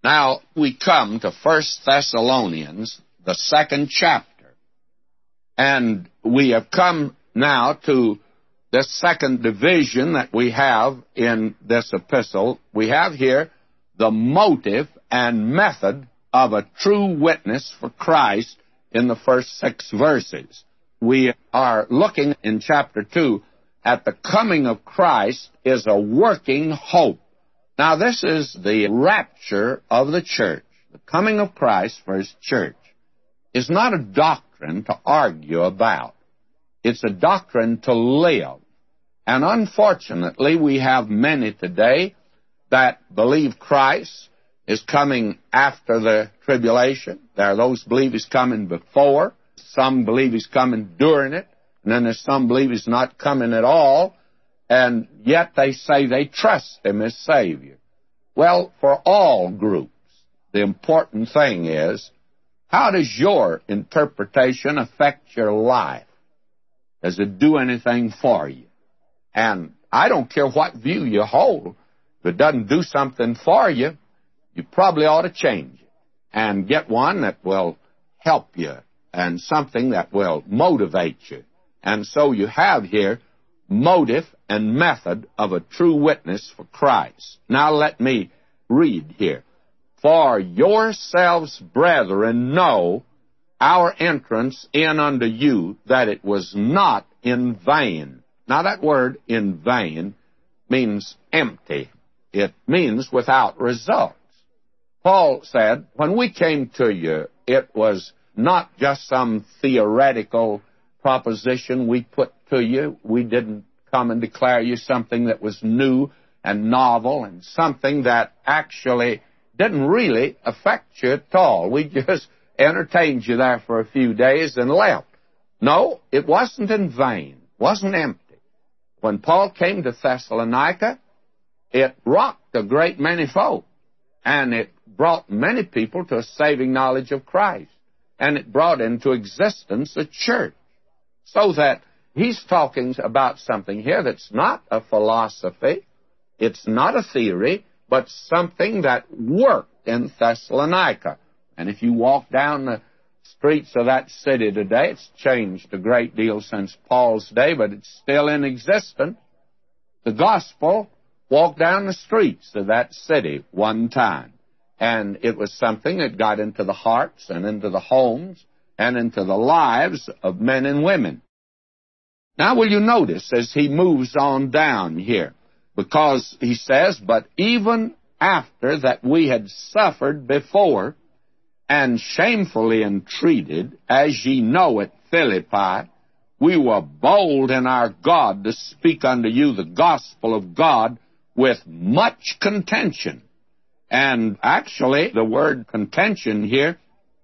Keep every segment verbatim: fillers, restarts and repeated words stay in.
Now, we come to First Thessalonians, the second chapter. And we have come now to this second division that we have in this epistle. We have here the motive and method of a true witness for Christ in the first six verses. We are looking in chapter two at the coming of Christ is a working hope. Now, this is the rapture of the church. The coming of Christ for His church is not a doctrine to argue about. It's a doctrine to live. And unfortunately, we have many today that believe Christ is coming after the tribulation. There are those believe He's coming before. Some believe He's coming during it. And then there's some believe He's not coming at all. And yet they say they trust Him as Savior. Well, for all groups, the important thing is, how does your interpretation affect your life? Does it do anything for you? And I don't care what view you hold. If it doesn't do something for you, you probably ought to change it and get one that will help you and something that will motivate you. And so you have here motive and method of a true witness for Christ. Now let me read here. For yourselves, brethren, know our entrance in unto you, that it was not in vain. Now that word in vain means empty. It means without results. Paul said, when we came to you, it was not just some theoretical proposition we put to you. We didn't come and declare you something that was new and novel and something that actually didn't really affect you at all. We just entertained you there for a few days and left. No, it wasn't in vain. It wasn't empty. When Paul came to Thessalonica, it rocked a great many folk, and it brought many people to a saving knowledge of Christ, and it brought into existence a church. So that he's talking about something here that's not a philosophy, it's not a theory, but something that worked in Thessalonica. And if you walk down the streets of that city today, it's changed a great deal since Paul's day, but it's still in existence. The gospel walked down the streets of that city one time, and it was something that got into the hearts and into the homes and into the lives of men and women. Now, will you notice as he moves on down here, because he says, but even after that we had suffered before and shamefully entreated, as ye know at Philippi, we were bold in our God to speak unto you the gospel of God with much contention. And actually, the word contention here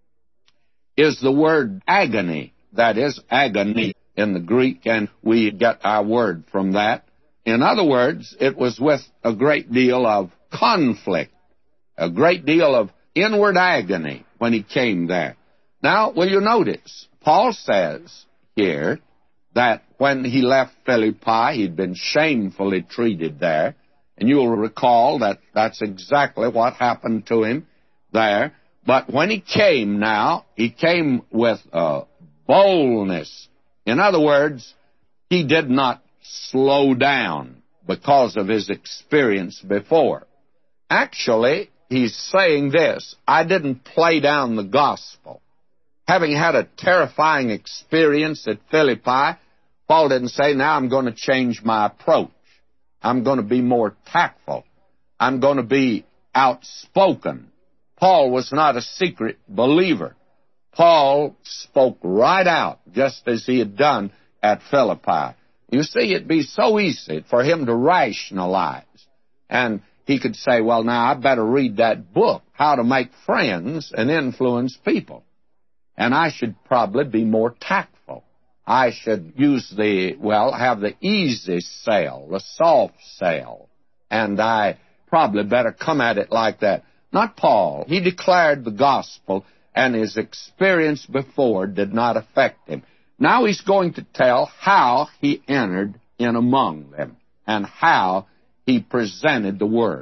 is the word agony. That is agony in the Greek, and we get our word from that. In other words, it was with a great deal of conflict, a great deal of inward agony when he came there. Now, will you notice, Paul says here that when he left Philippi, he'd been shamefully treated there. And you'll recall that that's exactly what happened to him there. But when he came now, he came with uh, boldness. In other words, he did not slow down because of his experience before. Actually, he's saying this, I didn't play down the gospel. Having had a terrifying experience at Philippi, Paul didn't say, now I'm going to change my approach. I'm going to be more tactful. I'm going to be outspoken. Paul was not a secret believer. Paul spoke right out, just as he had done at Philippi. You see, it'd be so easy for him to rationalize. And he could say, well, now, I better read that book, How to Make Friends and Influence People. And I should probably be more tactful. I should use the, well, have the easy sell, the soft sell. And I probably better come at it like that. Not Paul. He declared the gospel, and his experience before did not affect him. Now he's going to tell how he entered in among them and how he presented the word.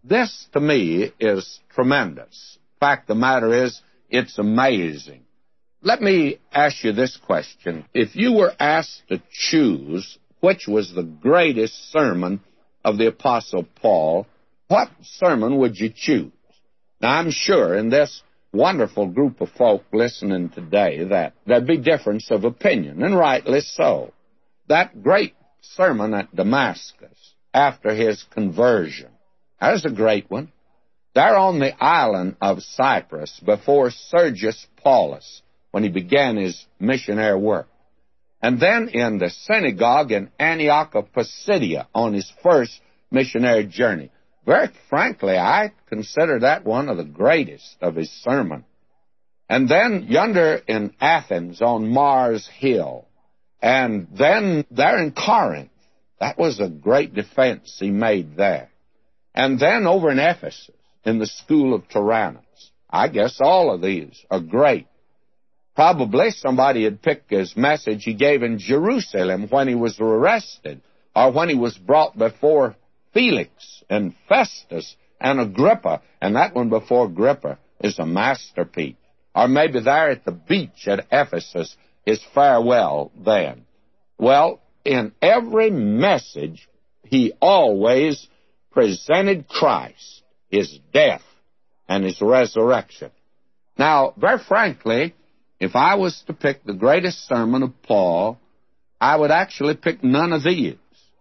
this, to me, is tremendous. Fact of the matter is, it's amazing. Let me ask you this question. If you were asked to choose which was the greatest sermon of the Apostle Paul, what sermon would you choose? Now, I'm sure in this wonderful group of folk listening today that there'd be difference of opinion, and rightly so. That great sermon at Damascus after his conversion, that was a great one. There on the island of Cyprus before Sergius Paulus, when he began his missionary work. And then in the synagogue in Antioch of Pisidia on his first missionary journey. Very frankly, I consider that one of the greatest of his sermon. And then yonder in Athens on Mars Hill. And then there in Corinth. That was a great defense he made there. And then over in Ephesus, in the school of Tyrannus. I guess all of these are great. Probably somebody had picked his message he gave in Jerusalem when he was arrested, or when he was brought before Felix and Festus and Agrippa, and that one before Agrippa is a masterpiece. Or maybe there at the beach at Ephesus, his farewell then. Well, in every message, he always presented Christ, his death, and his resurrection. Now, very frankly, if I was to pick the greatest sermon of Paul, I would actually pick none of these.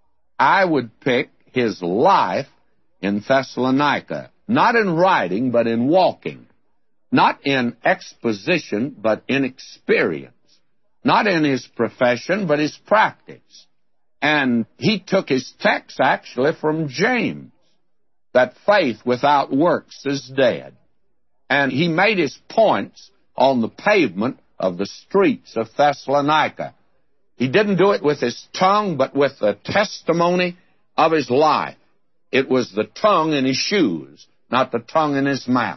I would pick his life in Thessalonica, not in writing, but in walking, not in exposition, but in experience, not in his profession, but his practice. And he took his text actually from James, that faith without works is dead. And he made his points on the pavement of the streets of Thessalonica. He didn't do it with his tongue, but with the testimony of his life. It was the tongue in his shoes, not the tongue in his mouth.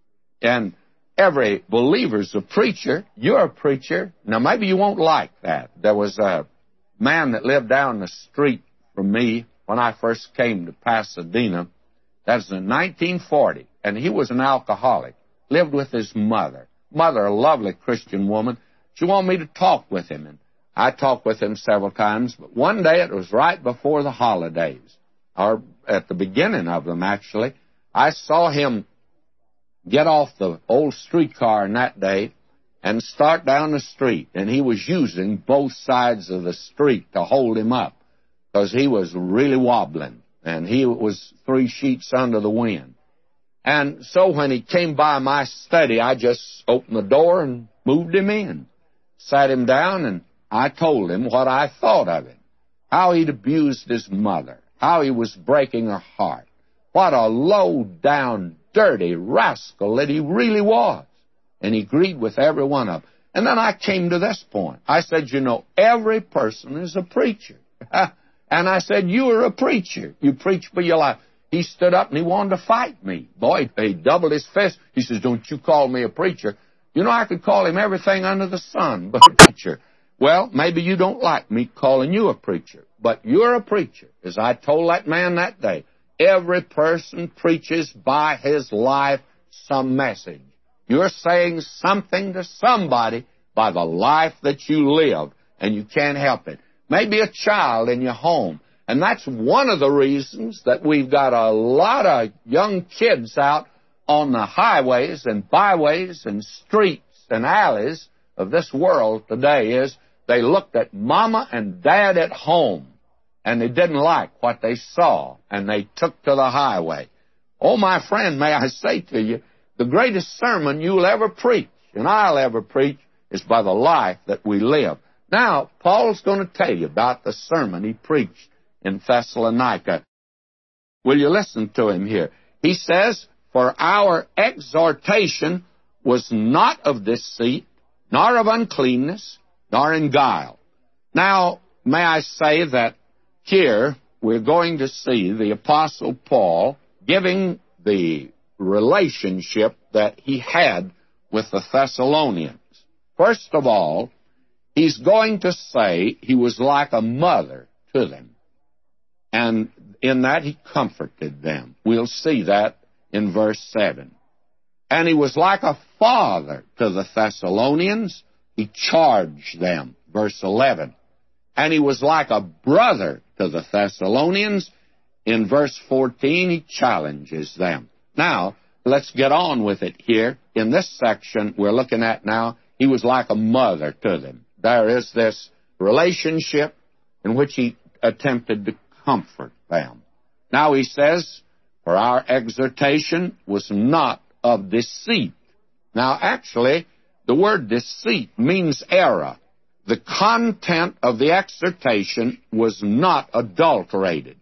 And every believer's a preacher. You're a preacher. Now, maybe you won't like that. There was a man that lived down the street from me when I first came to Pasadena. That was in nineteen forty, and he was an alcoholic. Lived with his mother. Mother, a lovely Christian woman. She wanted me to talk with him, and I talked with him several times. But one day, it was right before the holidays, or at the beginning of them, actually, I saw him get off the old streetcar in that day and start down the street. And he was using both sides of the street to hold him up because he was really wobbling, and he was three sheets under the wind. And so when he came by my study, I just opened the door and moved him in, sat him down, and I told him what I thought of him, how he'd abused his mother, how he was breaking her heart, what a low-down, dirty rascal that he really was. And he agreed with every one of them. And then I came to this point. I said, you know, every person is a preacher. And I said, you are a preacher. You preach for your life. He stood up and he wanted to fight me. Boy, he doubled his fist. He says, don't you call me a preacher. You know, I could call him everything under the sun but a preacher. Well, maybe you don't like me calling you a preacher, but you're a preacher. As I told that man that day, every person preaches by his life some message. You're saying something to somebody by the life that you live, and you can't help it. Maybe a child in your home. And that's one of the reasons that we've got a lot of young kids out on the highways and byways and streets and alleys of this world today is they looked at mama and dad at home, and they didn't like what they saw, and they took to the highway. Oh, my friend, may I say to you, the greatest sermon you'll ever preach, and I'll ever preach, is by the life that we live. Now, Paul's going to tell you about the sermon he preached in Thessalonica. Will you listen to him here? He says, for our exhortation was not of deceit, nor of uncleanness, nor in guile. Now, may I say that here we're going to see the Apostle Paul giving the relationship that he had with the Thessalonians. First of all, he's going to say he was like a mother to them. And in that he comforted them. We'll see that in verse seven. And he was like a father to the Thessalonians. He charged them. Verse eleven. And he was like a brother to the Thessalonians. In verse fourteen, he challenges them. Now, let's get on with it here. In this section we're looking at now, he was like a mother to them. There is this relationship in which he attempted to comfort them. Now he says, for our exhortation was not of deceit. Now actually, the word deceit means error. The content of the exhortation was not adulterated.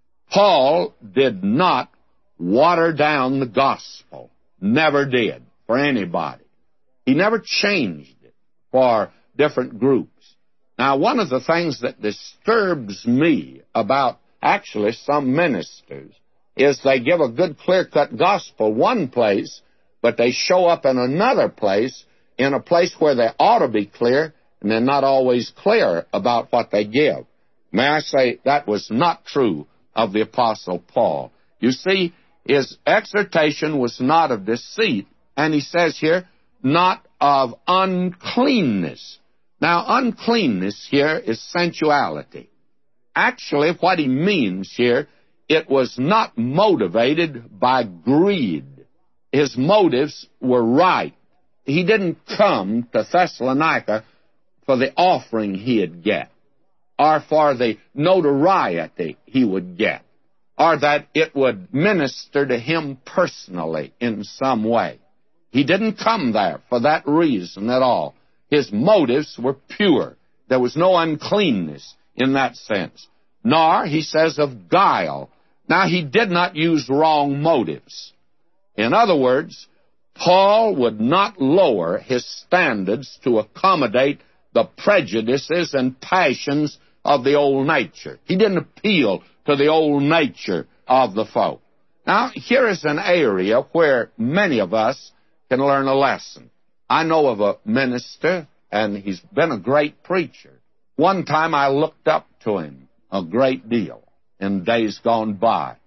Paul did not water down the gospel. Never did, for anybody. He never changed it for different groups. Now, one of the things that disturbs me about actually some ministers is they give a good clear-cut gospel one place, but they show up in another place, in a place where they ought to be clear, and they're not always clear about what they give. May I say, that was not true of the Apostle Paul. You see, his exhortation was not of deceit, and he says here, not of uncleanness. Now, uncleanness here is sensuality. Actually, what he means here, it was not motivated by greed. His motives were right. He didn't come to Thessalonica for the offering he'd get, or for the notoriety he would get, or that it would minister to him personally in some way. He didn't come there for that reason at all. His motives were pure. There was no uncleanness in that sense. Nor, he says, of guile. Now, he did not use wrong motives. In other words, Paul would not lower his standards to accommodate the prejudices and passions of the old nature. He didn't appeal to the old nature of the folk. Now, here is an area where many of us can learn a lesson. I know of a minister, and he's been a great preacher. One time I looked up to him a great deal in days gone by.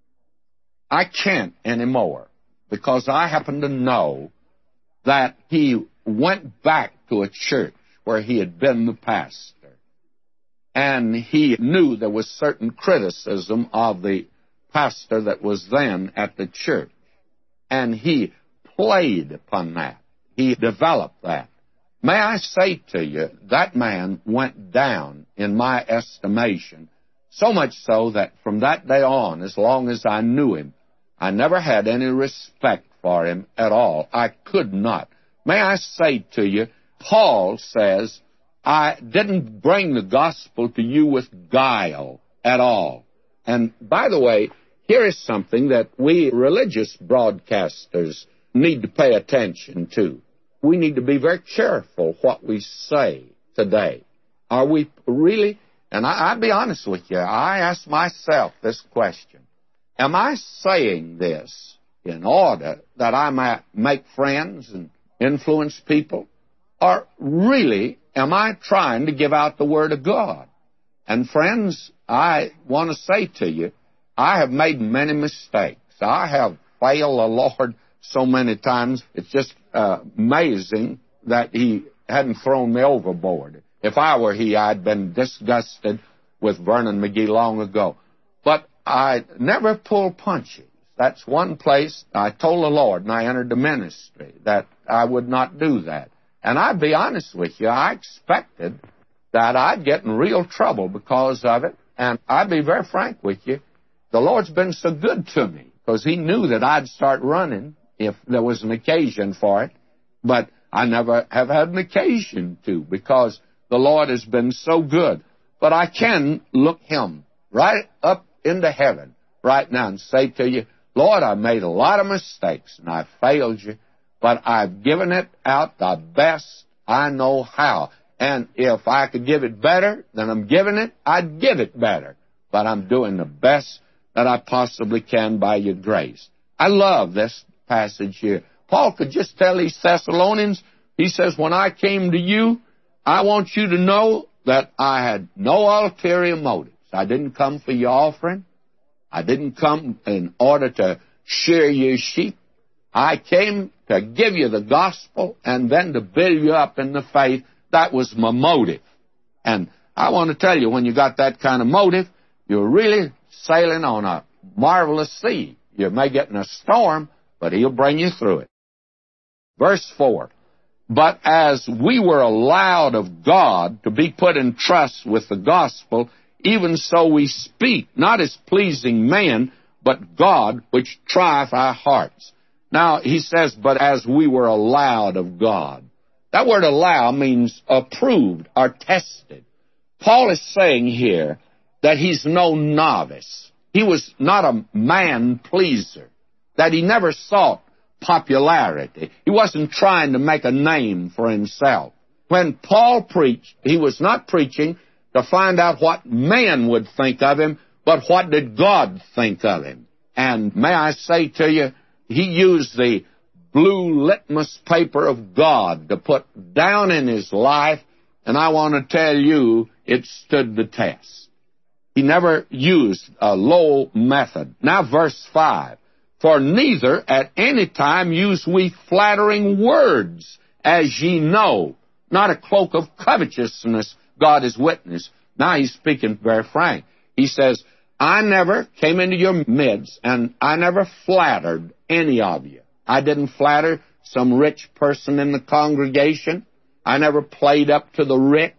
I can't anymore, because I happen to know that he went back to a church where he had been the pastor. And he knew there was certain criticism of the pastor that was then at the church. And he played upon that. He developed that. May I say to you, that man went down in my estimation, so much so that from that day on, as long as I knew him, I never had any respect for him at all. I could not. May I say to you, Paul says, I didn't bring the gospel to you with guile at all. And by the way, here is something that we religious broadcasters need to pay attention to. We need to be very careful what we say today. Are we really, and I, I'll be honest with you, I ask myself this question. Am I saying this in order that I might make friends and influence people? Or really, am I trying to give out the Word of God? And friends, I want to say to you, I have made many mistakes. I have failed the Lord so many times, it's just uh, amazing that he hadn't thrown me overboard. If I were he, I'd been disgusted with Vernon McGee long ago. But I never pull punches. That's one place I told the Lord, and I entered the ministry, that I would not do that. And I'd be honest with you, I expected that I'd get in real trouble because of it. And I'd be very frank with you, the Lord's been so good to me, because he knew that I'd start running if there was an occasion for it, but I never have had an occasion to, because the Lord has been so good. But I can look him right up into heaven right now and say to you, Lord, I made a lot of mistakes and I failed you, but I've given it out the best I know how. And if I could give it better than I'm giving it, I'd give it better. But I'm doing the best that I possibly can by your grace. I love this passage here. Paul could just tell these Thessalonians, he says, when I came to you, I want you to know that I had no ulterior motives. I didn't come for your offering. I didn't come in order to shear your sheep. I came to give you the gospel and then to build you up in the faith. That was my motive. And I want to tell you, when you got that kind of motive, you're really sailing on a marvelous sea. You may get in a storm, but He'll bring you through it. Verse four, but as we were allowed of God to be put in trust with the gospel, even so we speak, not as pleasing men, but God, which trieth our hearts. Now, he says, but as we were allowed of God. That word allow means approved or tested. Paul is saying here that he's no novice. He was not a man-pleaser, that he never sought popularity. He wasn't trying to make a name for himself. When Paul preached, he was not preaching to find out what man would think of him, but what did God think of him. And may I say to you, he used the blue litmus paper of God to put down in his life, and I want to tell you, it stood the test. He never used a low method. Now, verse five, for neither at any time use we flattering words, as ye know, not a cloak of covetousness, God is witness. Now he's speaking very frank. He says, I never came into your midst, and I never flattered any of you. I didn't flatter some rich person in the congregation. I never played up to the rich.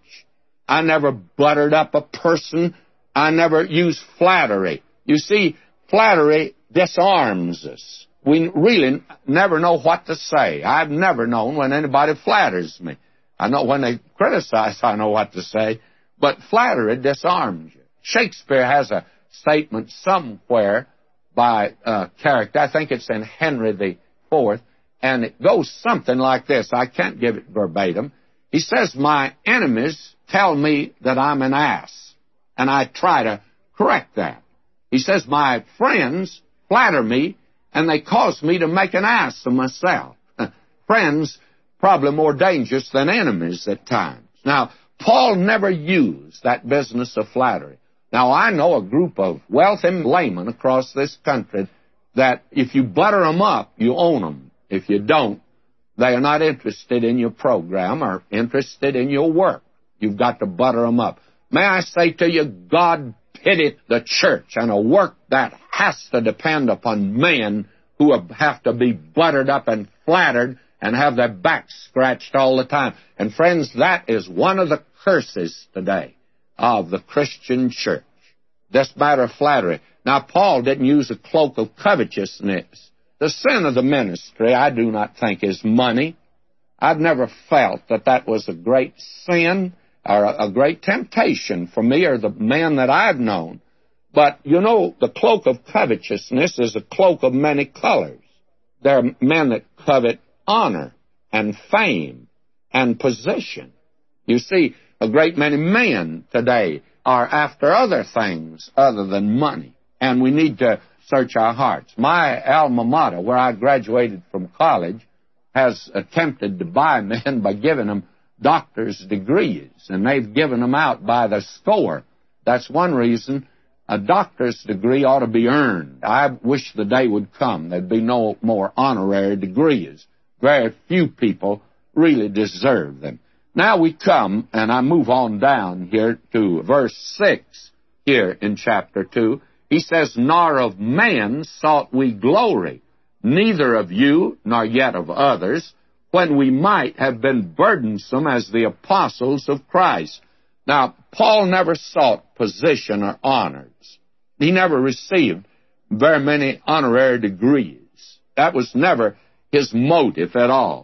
I never buttered up a person. I never used flattery. You see, flattery disarms us. We really never know what to say. I've never known when anybody flatters me. I know when they criticize, I know what to say, but flattery disarms you. Shakespeare has a statement somewhere by uh, character. I think it's in Henry the Fourth, and it goes something like this. I can't give it verbatim. He says, my enemies tell me that I'm an ass, and I try to correct that. He says, my friends flatter me, and they cause me to make an ass of myself. Friends probably more dangerous than enemies at times. Now, Paul never used that business of flattery. Now, I know a group of wealthy laymen across this country that if you butter them up, you own them. If you don't, they are not interested in your program or interested in your work. You've got to butter them up. May I say to you, God pity the church and a work that has to depend upon men who have to be buttered up and flattered and have their backs scratched all the time. And friends, that is one of the curses today of the Christian church, this matter of flattery. Now, Paul didn't use a cloak of covetousness. The sin of the ministry, I do not think, is money. I've never felt that that was a great sin or a great temptation for me or the men that I've known. But, you know, the cloak of covetousness is a cloak of many colors. There are men that covet honor and fame and position. You see, a great many men today are after other things other than money, and we need to search our hearts. My alma mater, where I graduated from college, has attempted to buy men by giving them doctor's degrees, and they've given them out by the score. That's one reason a doctor's degree ought to be earned. I wish the day would come there'd be no more honorary degrees. Very few people really deserve them. Now we come, and I move on down here to verse six here in chapter two. He says, nor of man sought we glory, neither of you, nor yet of others, when we might have been burdensome as the apostles of Christ. Now, Paul never sought position or honors. He never received very many honorary degrees. That was never his motive at all.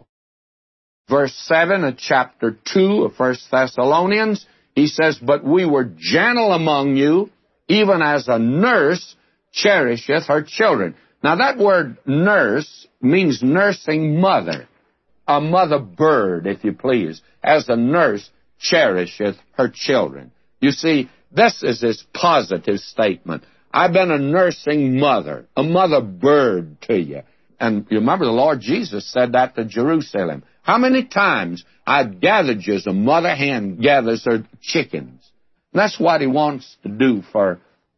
Verse seven of chapter two of First Thessalonians, he says, but we were gentle among you, even as a nurse cherisheth her children. Now that word nurse means nursing mother, a mother bird, if you please, as a nurse cherisheth her children. You see, this is his positive statement. I've been a nursing mother, a mother bird to you. And you remember the Lord Jesus said that to Jerusalem. How many times I've gathered you as a mother hen gathers her chickens. And that's what he wants to do for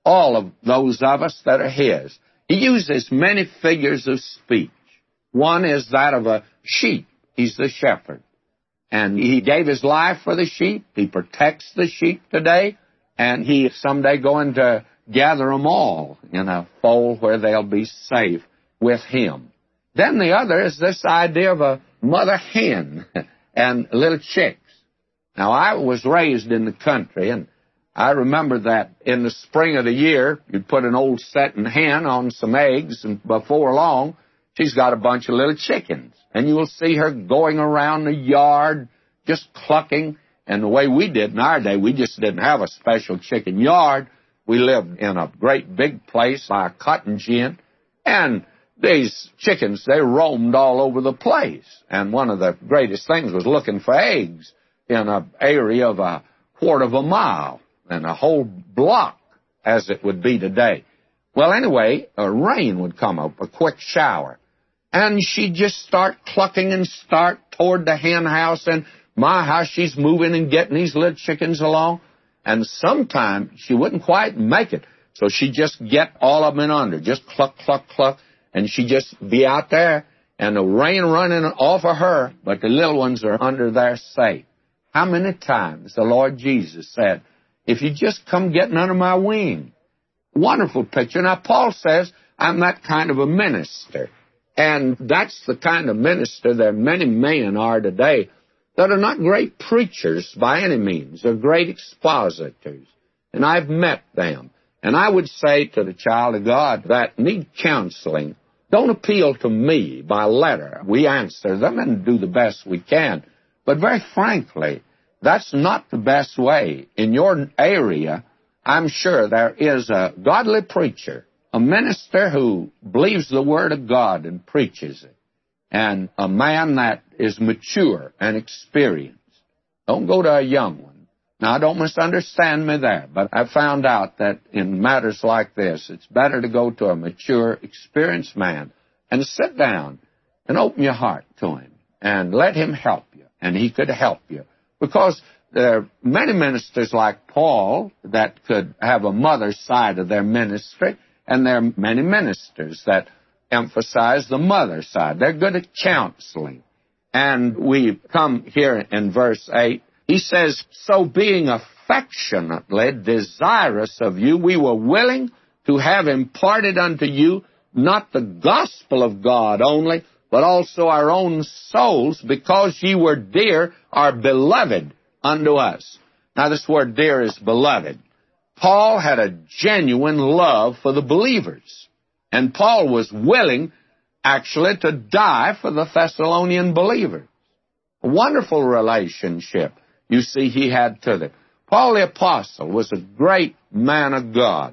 all of those of us that are his. He uses many figures of speech. One is that of a sheep. He's the shepherd. And he gave his life for the sheep. He protects the sheep today. And he is someday going to gather them all in a fold where they'll be safe with him. Then the other is this idea of a mother hen and little chicks. Now, I was raised in the country, and I remember that in the spring of the year, you'd put an old setting hen on some eggs, and before long, she's got a bunch of little chickens. And you will see her going around the yard, just clucking. And the way we did in our day, we just didn't have a special chicken yard. We lived in a great big place by a cotton gin. And these chickens, they roamed all over the place. And one of the greatest things was looking for eggs in an area of a quarter of a mile and a whole block, as it would be today. Well, anyway, a rain would come up, a quick shower. And she'd just start clucking and start toward the hen house. And my, how she's moving and getting these little chickens along. And sometimes she wouldn't quite make it. So she'd just get all of them in under, just cluck, cluck, cluck. And she'd just be out there, and the rain running off of her, but the little ones are under there safe. How many times the Lord Jesus said, if you just come getting under my wing. Wonderful picture. Now, Paul says, I'm that kind of a minister. And that's the kind of minister that many men are today that are not great preachers by any means. They're great expositors. And I've met them. And I would say to the child of God that need counseling, don't appeal to me by letter. We answer them and do the best we can. But very frankly, that's not the best way. In your area, I'm sure there is a godly preacher, a minister who believes the Word of God and preaches it, and a man that is mature and experienced. Don't go to a young one. Now, don't misunderstand me there, but I found out that in matters like this, it's better to go to a mature, experienced man and sit down and open your heart to him and let him help you, and he could help you. Because there are many ministers like Paul that could have a mother side of their ministry, and there are many ministers that emphasize the mother side. They're good at counseling. And we come here in verse eight. He says, so being affectionately desirous of you, we were willing to have imparted unto you not the gospel of God only, but also our own souls, because ye were dear or beloved unto us. Now, this word dear is beloved. Paul had a genuine love for the believers. And Paul was willing, actually, to die for the Thessalonian believers. A wonderful relationship, you see, he had to them. Paul the Apostle was a great man of God.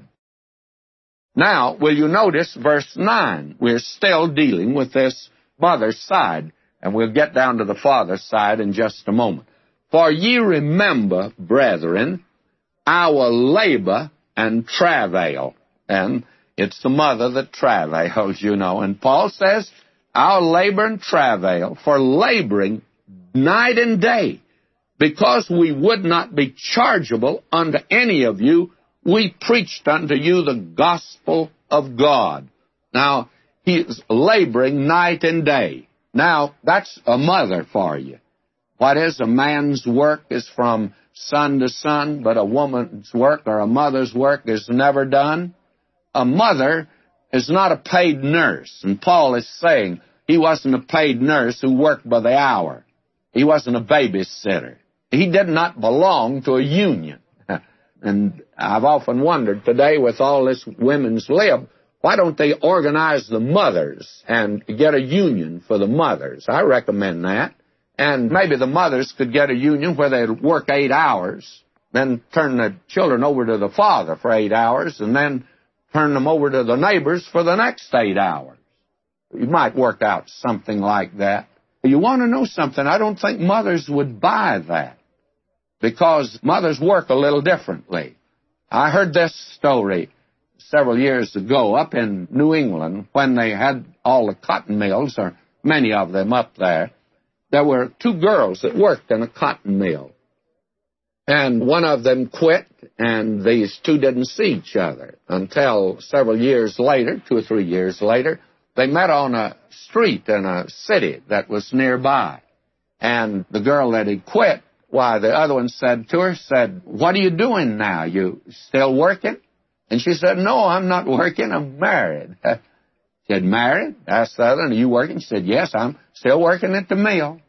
Now, will you notice verse nine? We're still dealing with this mother's side, and we'll get down to the father's side in just a moment. For ye remember, brethren, our labor and travail. And it's the mother that travails, you know. And Paul says, our labor and travail, for laboring night and day, because we would not be chargeable unto any of you, we preached unto you the gospel of God. Now, he is laboring night and day. Now, that's a mother for you. What is a man's work is from sun to sun, but a woman's work or a mother's work is never done. A mother is not a paid nurse. And Paul is saying he wasn't a paid nurse who worked by the hour. He wasn't a babysitter. He did not belong to a union. And I've often wondered today with all this women's lib, why don't they organize the mothers and get a union for the mothers? I recommend that. And maybe the mothers could get a union where they'd work eight hours, then turn the children over to the father for eight hours, and then turn them over to the neighbors for the next eight hours. You might work out something like that. You want to know something? I don't think mothers would buy that, because mothers work a little differently. I heard this story several years ago up in New England when they had all the cotton mills, or many of them up there. There were two girls that worked in a cotton mill. And one of them quit, and these two didn't see each other until several years later, two or three years later, they met on a street in a city that was nearby. And the girl that had quit, why, the other one said to her, said, "What are you doing now? You still working?" And she said, "No, I'm not working. I'm married." She said, "Married?" Asked the other, "Are you working?" She said, "Yes, I'm still working at the mill."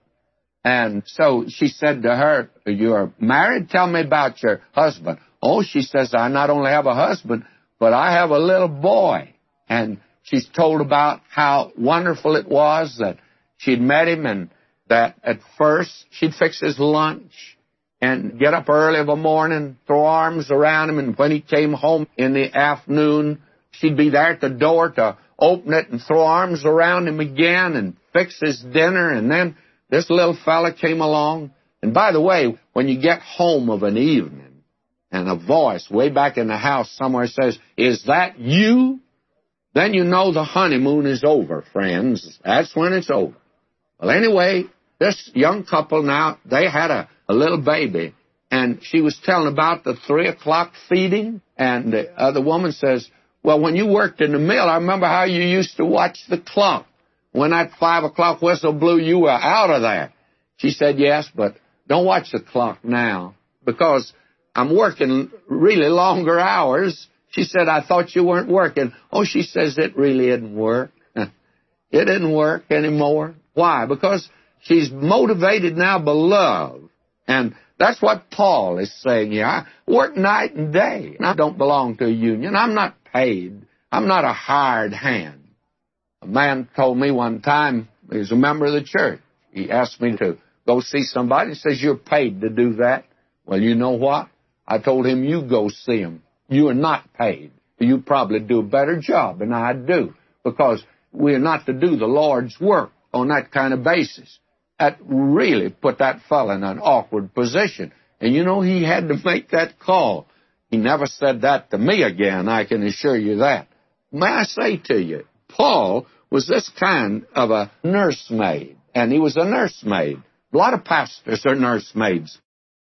And so she said to her, "You're married? Tell me about your husband." "Oh," she says, "I not only have a husband, but I have a little boy." And she's told about how wonderful it was that she'd met him, and that at first she'd fix his lunch and get up early of a morning, throw arms around him, and when he came home in the afternoon, she'd be there at the door to open it and throw arms around him again and fix his dinner. And then this little fella came along. And by the way, when you get home of an evening and a voice way back in the house somewhere says, "Is that you?" then you know the honeymoon is over, friends. That's when it's over. Well, anyway, this young couple now, they had a, a little baby, and she was telling about the three o'clock feeding, and the other woman says, "Well, when you worked in the mill, I remember how you used to watch the clock. When that five o'clock whistle blew, you were out of there." She said, "Yes, but don't watch the clock now, because I'm working really longer hours." She said, "I thought you weren't working." "Oh," she says, "it really didn't work. It didn't work anymore." Why? Because she's motivated now by love. And that's what Paul is saying here. I work night and day, and I don't belong to a union. I'm not paid. I'm not a hired hand. A man told me one time, he was a member of the church. He asked me to go see somebody. He says, "You're paid to do that." Well, you know what? I told him, "You go see him. You are not paid. You probably do a better job than I do, because we're not to do the Lord's work on that kind of basis." That really put that fellow in an awkward position. And you know, he had to make that call. He never said that to me again, I can assure you that. May I say to you, Paul was this kind of a nursemaid, and he was a nursemaid. A lot of pastors are nursemaids.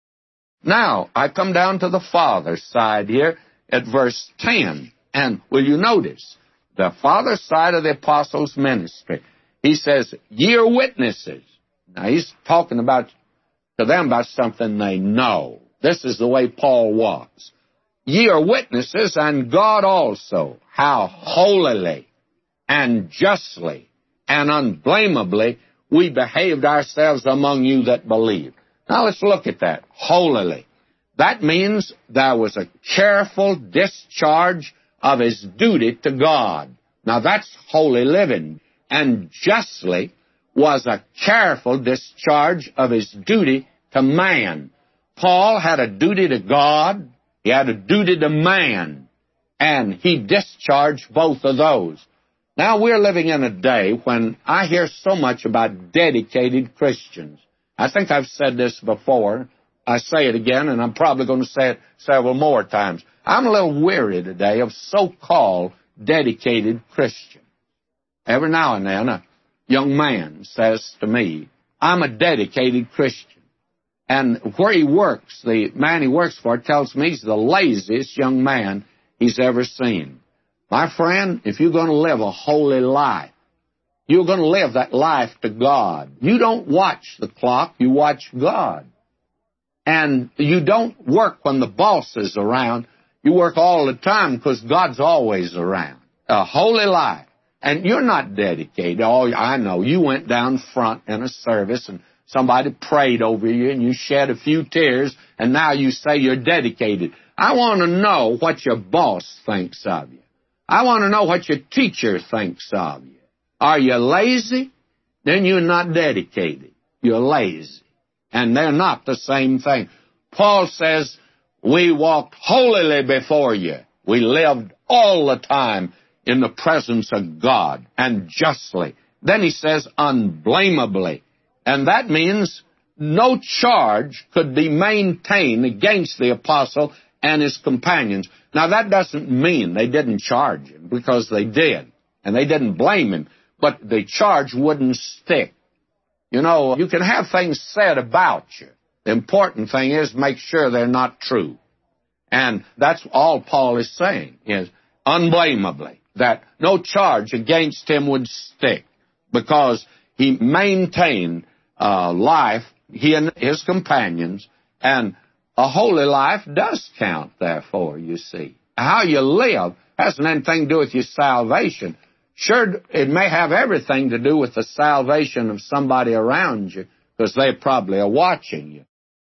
Now, I come down to the father's side here at verse ten, and will you notice, the father's side of the apostles' ministry, he says, "Ye are witnesses." Now, he's talking about to them about something they know. This is the way Paul was. "Ye are witnesses, and God also, how holily and justly and unblameably we behaved ourselves among you that believe." Now, let's look at that. Holily. That means there was a careful discharge of his duty to God. Now, that's holy living. And justly was a careful discharge of his duty to man. Paul had a duty to God. He had a duty to man. And he discharged both of those. Now, we're living in a day when I hear so much about dedicated Christians. I think I've said this before. I say it again, and I'm probably going to say it several more times. I'm a little weary today of so-called dedicated Christians. Every now and then, a young man says to me, "I'm a dedicated Christian." And where he works, the man he works for tells me he's the laziest young man he's ever seen. My friend, if you're going to live a holy life, you're going to live that life to God. You don't watch the clock, you watch God. And you don't work when the boss is around. You work all the time because God's always around. A holy life. And you're not dedicated. Oh, I know. You went down front in a service and somebody prayed over you and you shed a few tears and now you say you're dedicated. I want to know what your boss thinks of you. I want to know what your teacher thinks of you. Are you lazy? Then you're not dedicated. You're lazy. And they're not the same thing. Paul says, we walked holily before you. We lived all the time in the presence of God, and justly. Then he says, unblameably. And that means no charge could be maintained against the apostle and his companions. Now, that doesn't mean they didn't charge him, because they did, and they didn't blame him, but the charge wouldn't stick. You know, you can have things said about you, The important thing is make sure they're not true. And that's all Paul is saying, is unblameably, that no charge against him would stick because he maintained uh, life, he and his companions, and a holy life does count, therefore, you see. How you live hasn't anything to do with your salvation. Sure, it may have everything to do with the salvation of somebody around you, because they probably are watching you.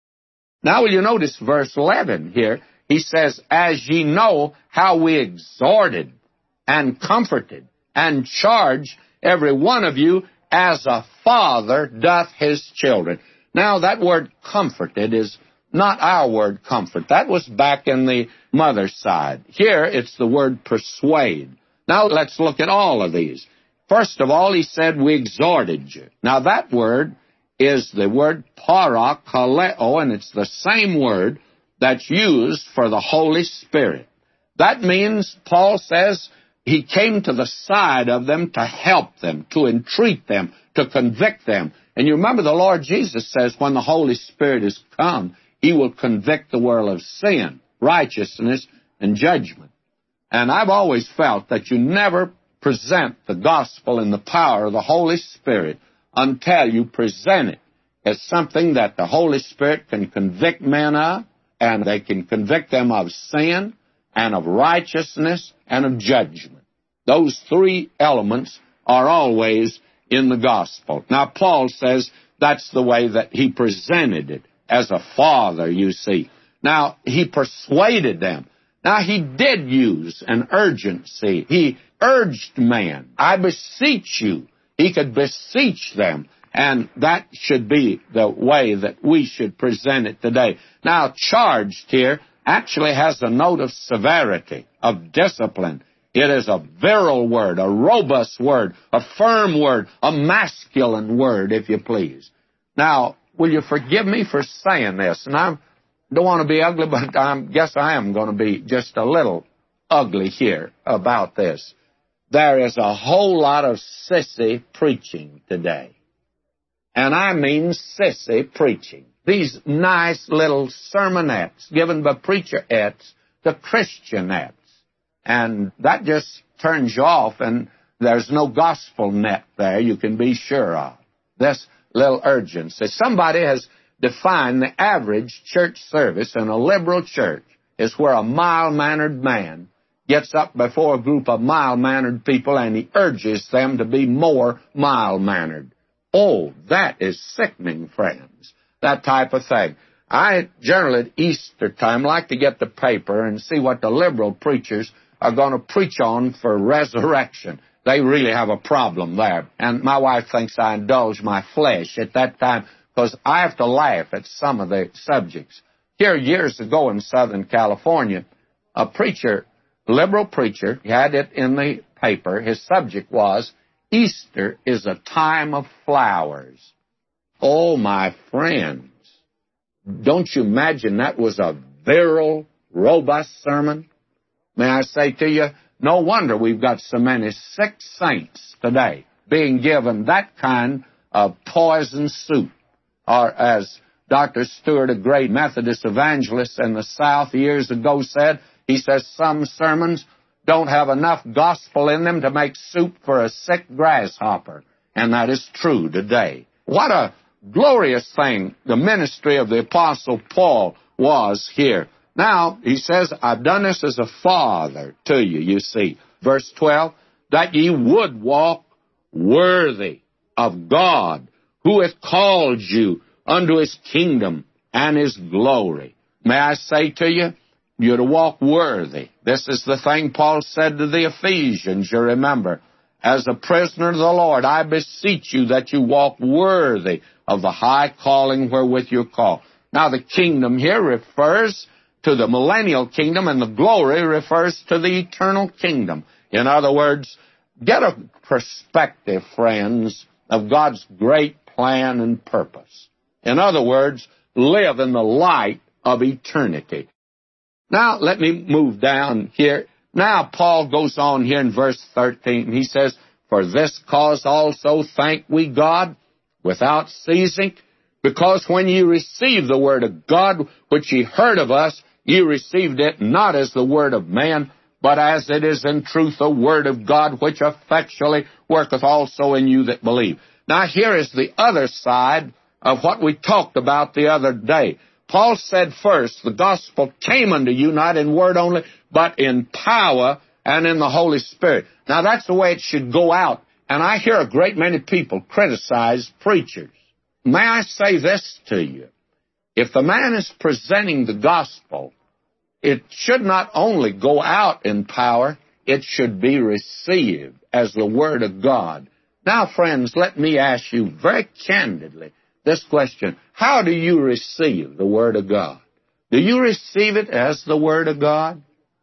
Now, will you notice verse eleven here? He says, as ye know how we exhorted and comforted and charged every one of you as a father doth his children. Now, that word comforted is not our word comfort. That was back in the mother's side. Here, it's the word persuade. Now, let's look at all of these. First of all, he said, we exhorted you. Now, that word is the word parakaleo, and it's the same word that's used for the Holy Spirit. That means, Paul says, he came to the side of them to help them, to entreat them, to convict them. And you remember the Lord Jesus says when the Holy Spirit is come, he will convict the world of sin, righteousness, and judgment. And I've always felt that you never present the gospel in the power of the Holy Spirit until you present it as something that the Holy Spirit can convict men of, and they can convict them of sin and of righteousness and of judgment. Those three elements are always in the gospel. Now, Paul says that's the way that he presented it as a father, you see. Now, he persuaded them. Now, he did use an urgency. He urged man, I beseech you. He could beseech them. And that should be the way that we should present it today. Now, charged here actually has a note of severity, of discipline. It is a virile word, a robust word, a firm word, a masculine word, if you please. Now, will you forgive me for saying this? And I don't want to be ugly, but I guess I am going to be just a little ugly here about this. There is a whole lot of sissy preaching today. And I mean sissy preaching. These nice little sermonettes given by preacherettes to Christianettes. And that just turns you off, and there's no gospel net there you can be sure of. This little urgency. Somebody has defined the average church service in a liberal church is where a mild-mannered man gets up before a group of mild-mannered people and he urges them to be more mild-mannered. Oh, that is sickening, friends, that type of thing. I generally at Easter time like to get the paper and see what the liberal preachers are going to preach on for resurrection. They really have a problem there. And my wife thinks I indulge my flesh at that time because I have to laugh at some of the subjects. Here years ago in Southern California, a preacher, liberal preacher, he had it in the paper. His subject was, Easter is a time of flowers. Oh, my friends, don't you imagine that was a virile, robust sermon? May I say to you, no wonder we've got so many sick saints today being given that kind of poison soup. Or as Doctor Stewart, a great Methodist evangelist in the South years ago said, he says some sermons don't have enough gospel in them to make soup for a sick grasshopper. And that is true today. What a glorious thing the ministry of the Apostle Paul was here. Now, he says, I've done this as a father to you, you see. Verse twelve, that ye would walk worthy of God, who hath called you unto his kingdom and his glory. May I say to you, you're to walk worthy. This is the thing Paul said to the Ephesians, you remember. As a prisoner of the Lord, I beseech you that you walk worthy of the high calling wherewith you're called. Now, the kingdom here refers to the millennial kingdom, and the glory refers to the eternal kingdom. In other words, get a perspective, friends, of God's great plan and purpose. In other words, live in the light of eternity. Now, let me move down here. Now, Paul goes on here in verse thirteen. He says, for this cause also thank we God without ceasing, Because when ye received the word of God, which ye heard of us, ye received it not as the word of man, but as it is in truth the word of God, which effectually worketh also in you that believe. Now here is the other side of what we talked about the other day. Paul said first, the gospel came unto you not in word only, but in power and in the Holy Spirit. Now that's the way it should go out. And I hear a great many people criticize preachers. May I say this to you? If the man is presenting the gospel, it should not only go out in power, it should be received as the word of God. Now, friends, let me ask you very candidly this question. How do you receive the word of God? Do you receive it as the word of God?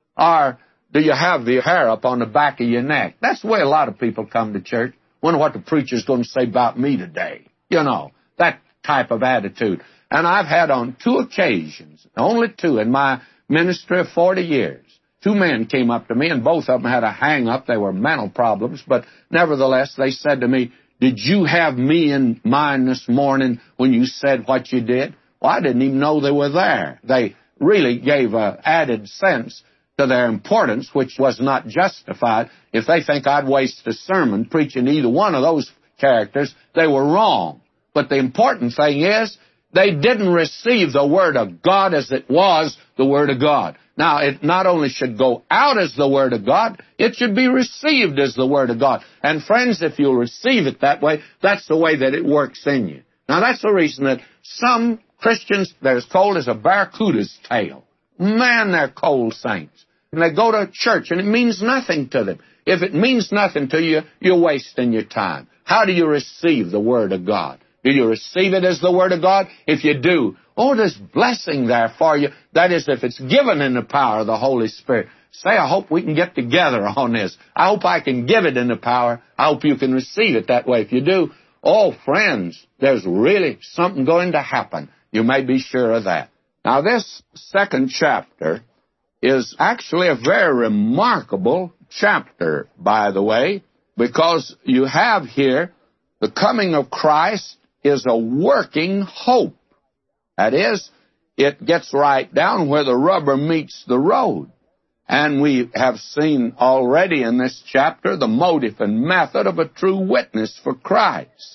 Or do you have the hair up on the back of your neck? That's the way a lot of people come to church. Wonder what the preacher's going to say about me today. You know, that type of attitude. And I've had on two occasions, only two in my ministry of forty years, two men came up to me, and both of them had a hang-up. They were mental problems, but nevertheless, they said to me, did you have me in mind this morning when you said what you did? Well, I didn't even know they were there. They really gave an added sense to their importance, which was not justified. If they think I'd waste a sermon preaching either one of those characters, they were wrong. But the important thing is, they didn't receive the Word of God as it was the Word of God. Now, it not only should go out as the Word of God, it should be received as the Word of God. And friends, if you'll receive it that way, that's the way that it works in you. Now, that's the reason that some Christians, they're as cold as a barracuda's tail. Man, they're cold saints. And they go to church, and it means nothing to them. If it means nothing to you, you're wasting your time. How do you receive the Word of God? Do you receive it as the Word of God? If you do, oh, there's blessing there for you. That is, if it's given in the power of the Holy Spirit. Say, I hope we can get together on this. I hope I can give it in the power. I hope you can receive it that way. If you do, oh, friends, there's really something going to happen. You may be sure of that. Now, this second chapter is actually a very remarkable chapter, by the way, because you have here the coming of Christ is a working hope. That is, it gets right down where the rubber meets the road. And we have seen already in this chapter the motive and method of a true witness for Christ.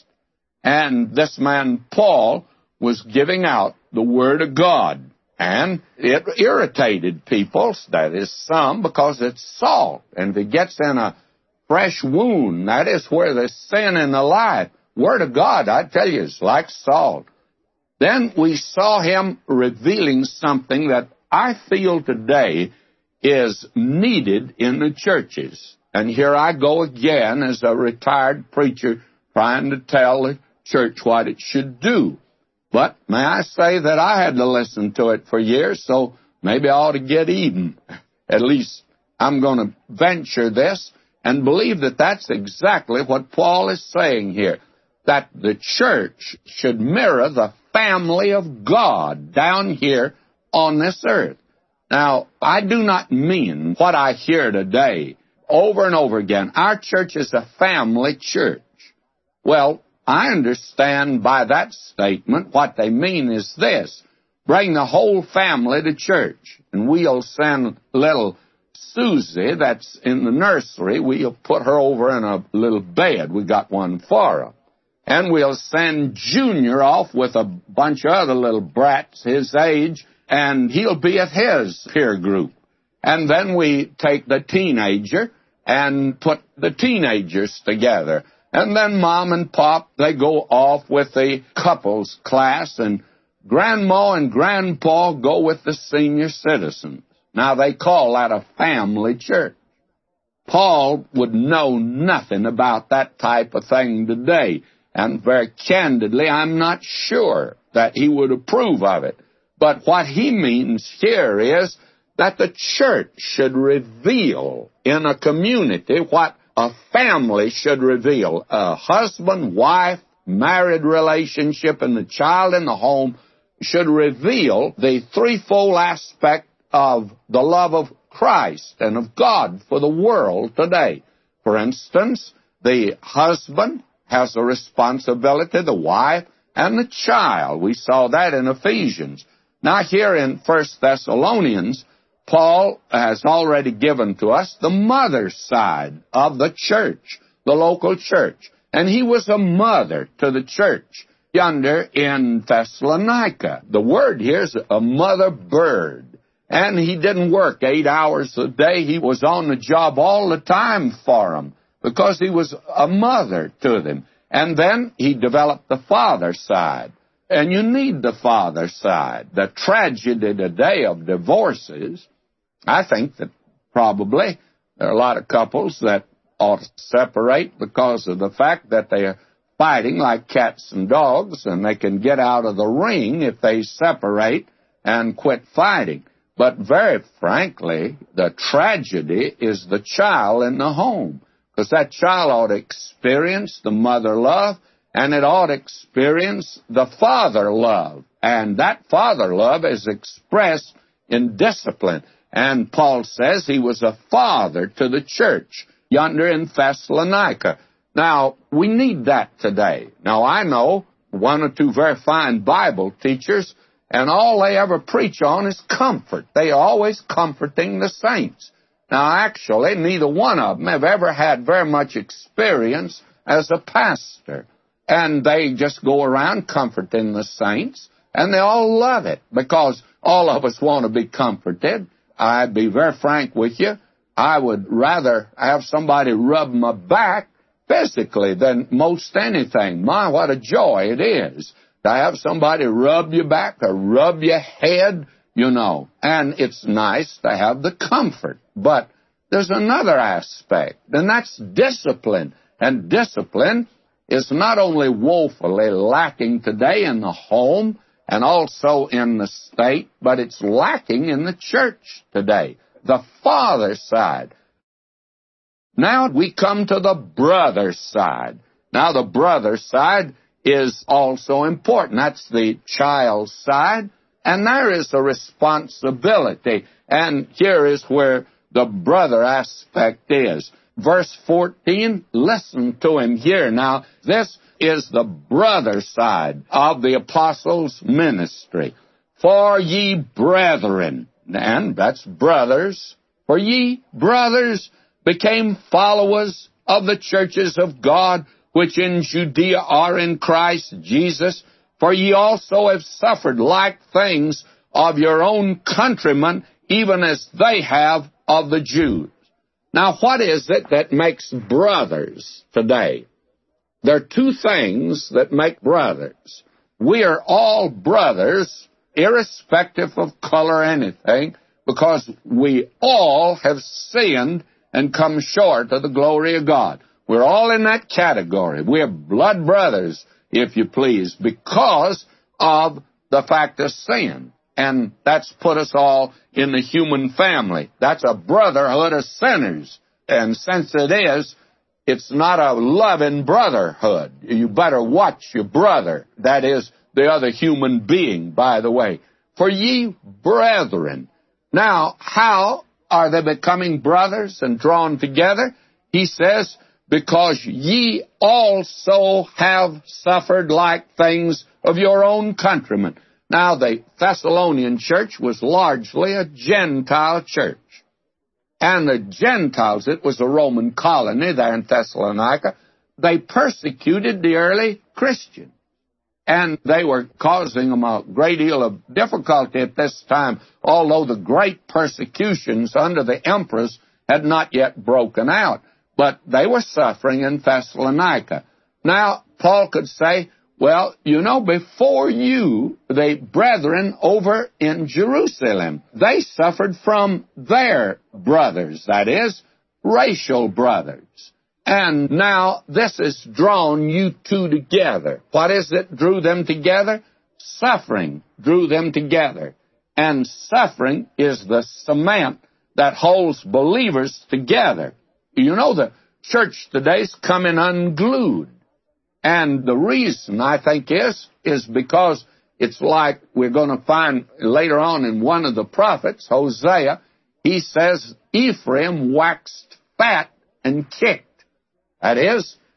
And this man, Paul, was giving out the Word of God. And it irritated people, that is some, because it's salt. And if it gets in a fresh wound, that is where there's sin in the life. Word of God, I tell you, is like salt. Then we saw him revealing something that I feel today is needed in the churches. And here I go again as a retired preacher trying to tell the church what it should do. But may I say that I had to listen to it for years, so maybe I ought to get even. At least I'm going to venture this and believe that that's exactly what Paul is saying here, that the church should mirror the family of God down here on this earth. Now, I do not mean what I hear today over and over again. Our church is a family church. Well, I understand by that statement what they mean is this: bring the whole family to church. And we'll send little Susie that's in the nursery, we'll put her over in a little bed. We got one for her. And we'll send Junior off with a bunch of other little brats his age, and he'll be at his peer group. And then we take the teenager and put the teenagers together. And then Mom and Pop, they go off with the couples class, and Grandma and Grandpa go with the senior citizens. Now, they call that a family church. Paul would know nothing about that type of thing today. And very candidly, I'm not sure that he would approve of it. But what he means here is that the church should reveal in a community what a family should reveal. A husband, wife, married relationship, and the child in the home should reveal the threefold aspect of the love of Christ and of God for the world today. For instance, the husband has a responsibility, the wife and the child. We saw that in Ephesians. Now here in First Thessalonians, Paul has already given to us the mother side of the church, the local church. And he was a mother to the church yonder in Thessalonica. The word here is a mother bird. And he didn't work eight hours a day. He was on the job all the time for them because he was a mother to them. And then he developed the father side. And you need the father side. The tragedy today of divorces, I think that probably there are a lot of couples that ought to separate because of the fact that they are fighting like cats and dogs, and they can get out of the ring if they separate and quit fighting. But very frankly, the tragedy is the child in the home, because that child ought to experience the mother love, and it ought to experience the father love. And that father love is expressed in discipline. And Paul says he was a father to the church yonder in Thessalonica. Now, we need that today. Now, I know one or two very fine Bible teachers, and all they ever preach on is comfort. They are always comforting the saints. Now, actually, neither one of them have ever had very much experience as a pastor. And they just go around comforting the saints, and they all love it because all of us want to be comforted. I'd be very frank with you. I would rather have somebody rub my back physically than most anything. My, what a joy it is to have somebody rub your back or rub your head, you know. And it's nice to have the comfort. But there's another aspect, and that's discipline. And discipline is not only woefully lacking today in the home and also in the state, but it's lacking in the church today, the father side. Now we come to the brother side. Now the brother side is also important. That's the child's side. And there is a responsibility. And here is where the brother aspect is. Verse fourteen, listen to him here. Now, this is the brother side of the apostles' ministry. For ye brethren, and that's brothers, for ye brothers became followers of the churches of God, which in Judea are in Christ Jesus. For ye also have suffered like things of your own countrymen, even as they have of the Jews. Now, what is it that makes brothers today? There are two things that make brothers. We are all brothers, irrespective of color or anything, because we all have sinned and come short of the glory of God. We're all in that category. We're blood brothers, if you please, because of the fact of sin. And that's put us all in the human family. That's a brotherhood of sinners. And since it is, it's not a loving brotherhood. You better watch your brother. That is the other human being, by the way. For ye brethren. Now, how are they becoming brothers and drawn together? He says, because ye also have suffered like things of your own countrymen. Now, the Thessalonian church was largely a Gentile church. And the Gentiles, it was a Roman colony there in Thessalonica, they persecuted the early Christians. And they were causing them a great deal of difficulty at this time, although the great persecutions under the emperors had not yet broken out. But they were suffering in Thessalonica. Now, Paul could say, well, you know, before you, the brethren over in Jerusalem, they suffered from their brothers, that is, racial brothers. And now this has drawn you two together. What is it drew them together? Suffering drew them together. And suffering is the cement that holds believers together. You know, the church today's coming unglued. And the reason, I think, is, is because it's like we're going to find later on in one of the prophets, Hosea, he says, Ephraim waxed fat and kicked. That is,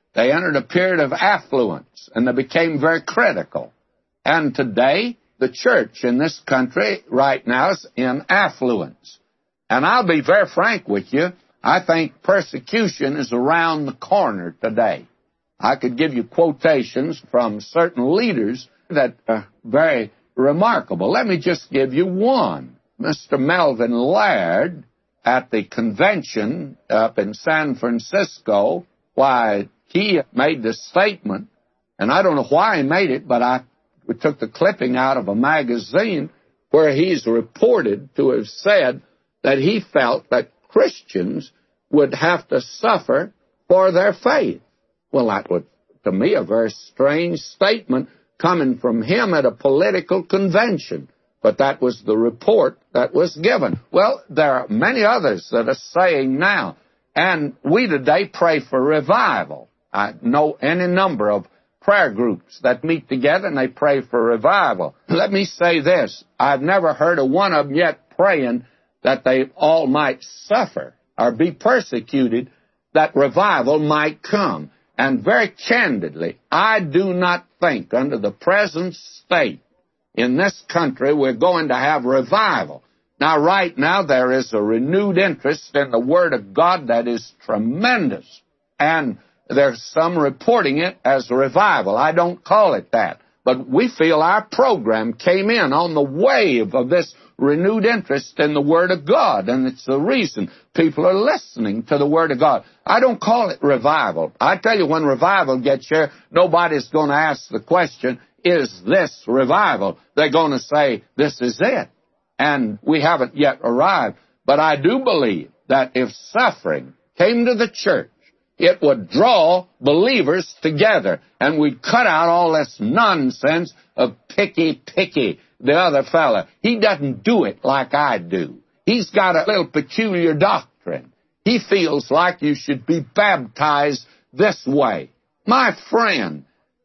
They entered a period of affluence, and they became very critical. And today, the church in this country right now is in affluence. And I'll be very frank with you, I think persecution is around the corner today. I could give you quotations from certain leaders that are very remarkable. Let me just give you one. Mister Melvin Laird, at the convention up in San Francisco, why, he made this statement, and I don't know why he made it, but I took the clipping out of a magazine where he's reported to have said that he felt that Christians would have to suffer for their faith. Well, that was, to me, a very strange statement coming from him at a political convention. But that was the report that was given. Well, there are many others that are saying now, and we today pray for revival. I know any number of prayer groups that meet together and they pray for revival. Let me say this. I've never heard of one of them yet praying that they all might suffer or be persecuted, that revival might come. And very candidly, I do not think under the present state in this country we're going to have revival. Now, right now, there is a renewed interest in the Word of God that is tremendous. And there's some reporting it as a revival. I don't call it that. But we feel our program came in on the wave of this renewed interest in the Word of God. And it's the reason people are listening to the Word of God. I don't call it revival. I tell you, when revival gets here, nobody's going to ask the question, is this revival? They're going to say, this is it. And we haven't yet arrived. But I do believe that if suffering came to the church, it would draw believers together, and we'd cut out all this nonsense of picky, picky, the other fella. He doesn't do it like I do. He's got a little peculiar doctrine. He feels like you should be baptized this way. My friend,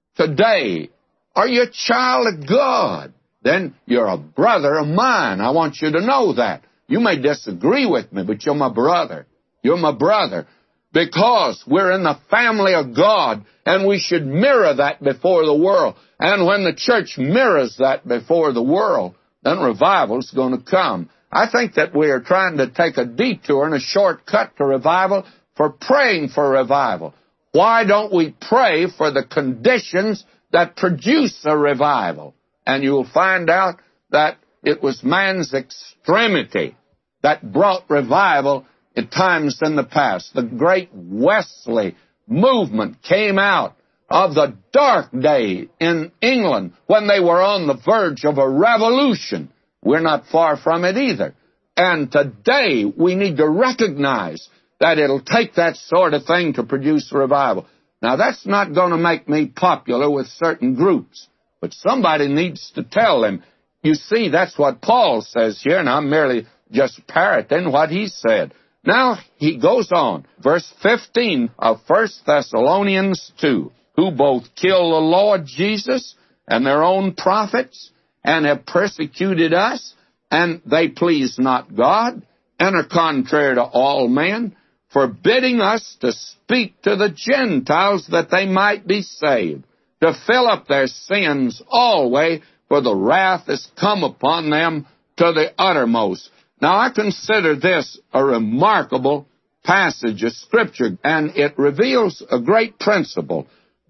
today, are you a child of God? Then you're a brother of mine. I want you to know that. You may disagree with me, but you're my brother. You're my brother. Because we're in the family of God, and we should mirror that before the world. And when the church mirrors that before the world, then revival's going to come. I think that we are trying to take a detour and a shortcut to revival for praying for revival. Why don't we pray for the conditions that produce a revival? And you'll find out that it was man's extremity that brought revival at times in the past. The great Wesley movement came out of the dark day in England when they were on the verge of a revolution. We're not far from it either. And today we need to recognize that it'll take that sort of thing to produce revival. Now, that's not going to make me popular with certain groups, but somebody needs to tell them. You see, that's what Paul says here, and I'm merely just parroting what he said. Now, he goes on, verse fifteen of First Thessalonians two, who both kill the Lord Jesus and their own prophets, and have persecuted us, and they please not God, and are contrary to all men, forbidding us to speak to the Gentiles that they might be saved, to fill up their sins always, for the wrath is come upon them to the uttermost. Now, I consider this a remarkable passage of Scripture, and it reveals a great principle.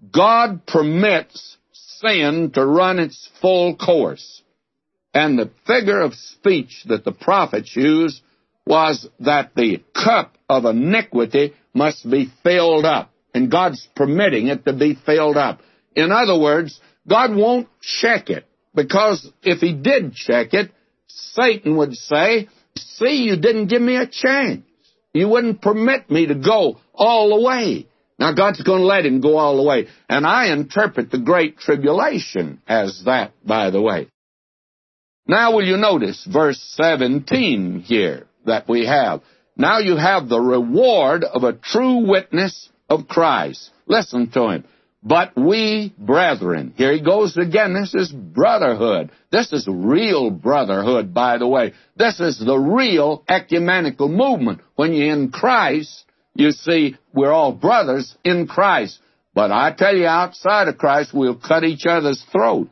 God permits sin to run its full course. And the figure of speech that the prophets used was that the cup of iniquity must be filled up, and God's permitting it to be filled up. In other words, God won't check it, because if He did check it, Satan would say, see, you didn't give me a chance. You wouldn't permit me to go all the way. Now, God's going to let him go all the way. And I interpret the Great Tribulation as that, by the way. Now, will you notice verse seventeen here that we have? Now you have the reward of a true witness of Christ. Listen to him. But we, brethren, here he goes again, this is brotherhood. This is real brotherhood, by the way. This is the real ecumenical movement. When you're in Christ, you see, we're all brothers in Christ. But I tell you, outside of Christ, we'll cut each other's throat.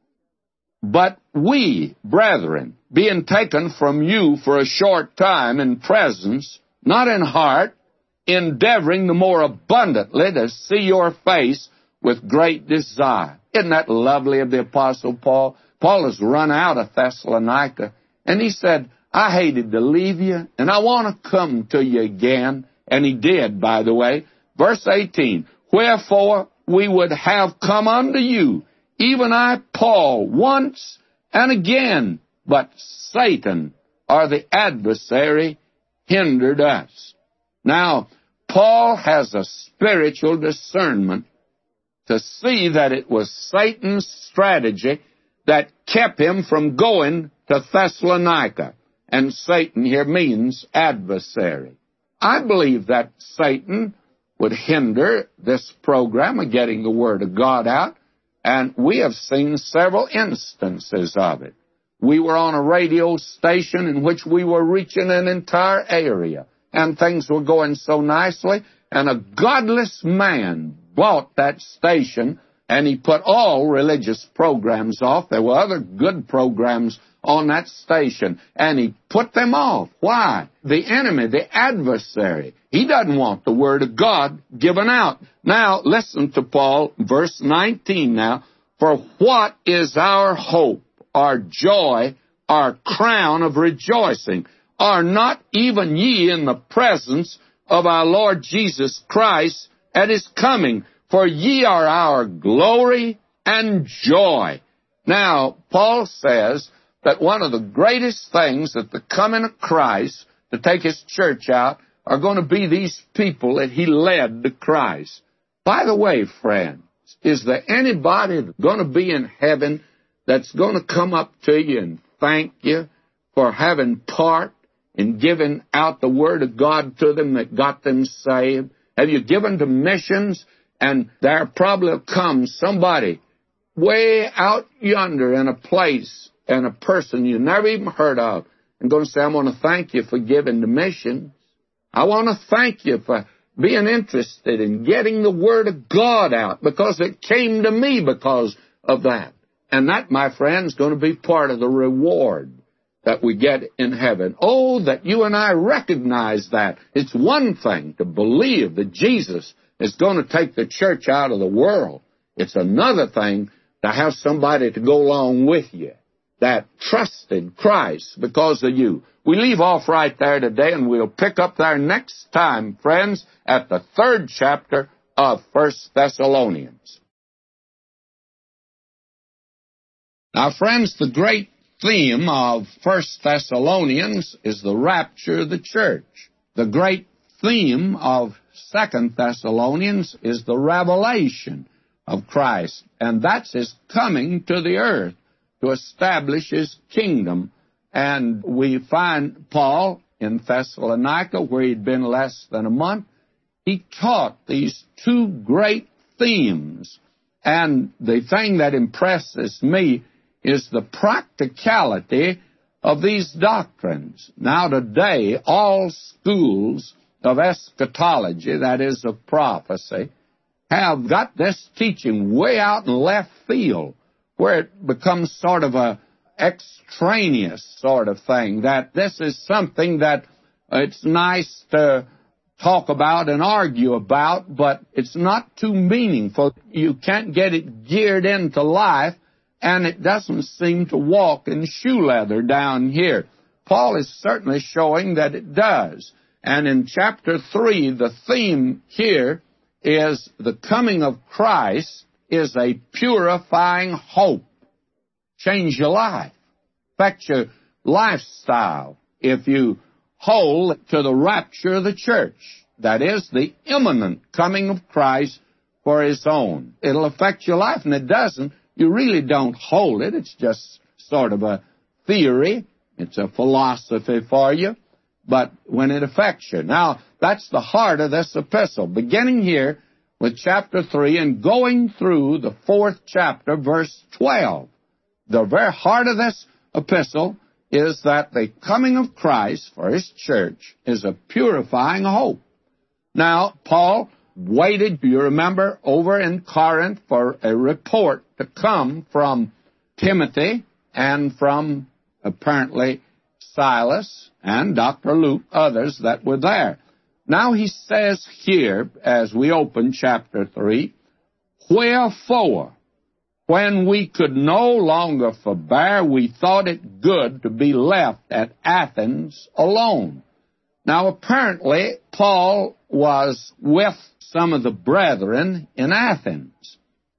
But we, brethren, being taken from you for a short time in presence, not in heart, endeavoring the more abundantly to see your face with great desire. Isn't that lovely of the Apostle Paul? Paul has run out of Thessalonica, and he said, I hated to leave you, and I want to come to you again. And he did, by the way. Verse eighteen, wherefore we would have come unto you, even I, Paul, once and again, but Satan, or the adversary, hindered us. Now, Paul has a spiritual discernment to see that it was Satan's strategy that kept him from going to Thessalonica. And Satan here means adversary. I believe that Satan would hinder this program of getting the Word of God out, and we have seen several instances of it. We were on a radio station in which we were reaching an entire area, and things were going so nicely, and a godless man bought that station, and he put all religious programs off. There were other good programs on that station, and he put them off. Why? The enemy, the adversary, he doesn't want the Word of God given out. Now, listen to Paul, verse nineteen now. For what is our hope, our joy, our crown of rejoicing? Are not even ye in the presence of our Lord Jesus Christ at His coming? For ye are our glory and joy. Now, Paul says that one of the greatest things at the coming of Christ to take His church out are going to be these people that He led to Christ. By the way, friends, is there anybody going to be in heaven that's going to come up to you and thank you for having part in giving out the Word of God to them that got them saved? Have you given to missions? And there probably comes somebody way out yonder in a place and a person you never even heard of and going to say, I want to thank you for giving to missions. I want to thank you for being interested in getting the Word of God out because it came to me because of that. And that, my friend, is going to be part of the reward that we get in heaven. Oh, that you and I recognize that. It's one thing to believe that Jesus is going to take the church out of the world. It's another thing to have somebody to go along with you that trusted Christ because of you. We leave off right there today, and we'll pick up there next time, friends, at the third chapter of First Thessalonians. Now, friends, the great theme of First Thessalonians is the rapture of the church. The great theme of Second Thessalonians is the revelation of Christ, and that's His coming to the earth to establish His kingdom. And we find Paul in Thessalonica, where he'd been less than a month. He taught these two great themes, and the thing that impresses me is the practicality of these doctrines. Now today, all schools of eschatology, that is of prophecy, have got this teaching way out in left field, where it becomes sort of a extraneous sort of thing, that this is something that it's nice to talk about and argue about, but it's not too meaningful. You can't get it geared into life, and it doesn't seem to walk in shoe leather down here. Paul is certainly showing that it does. And in chapter three, the theme here is the coming of Christ is a purifying hope. Change your life. Affect your lifestyle if you hold to the rapture of the church. That is, the imminent coming of Christ for His own. It'll affect your life, and it doesn't. You really don't hold it. It's just sort of a theory. It's a philosophy for you. But when it affects you. Now, that's the heart of this epistle. Beginning here with chapter three and going through the fourth chapter, verse twelve. The very heart of this epistle is that the coming of Christ for His church is a purifying hope. Now, Paul waited, you remember, over in Corinth for a report to come from Timothy and from, apparently, Silas and Doctor Luke, others that were there. Now he says here, as we open chapter three, wherefore, when we could no longer forbear, we thought it good to be left at Athens alone. Now, apparently, Paul was with some of the brethren in Athens.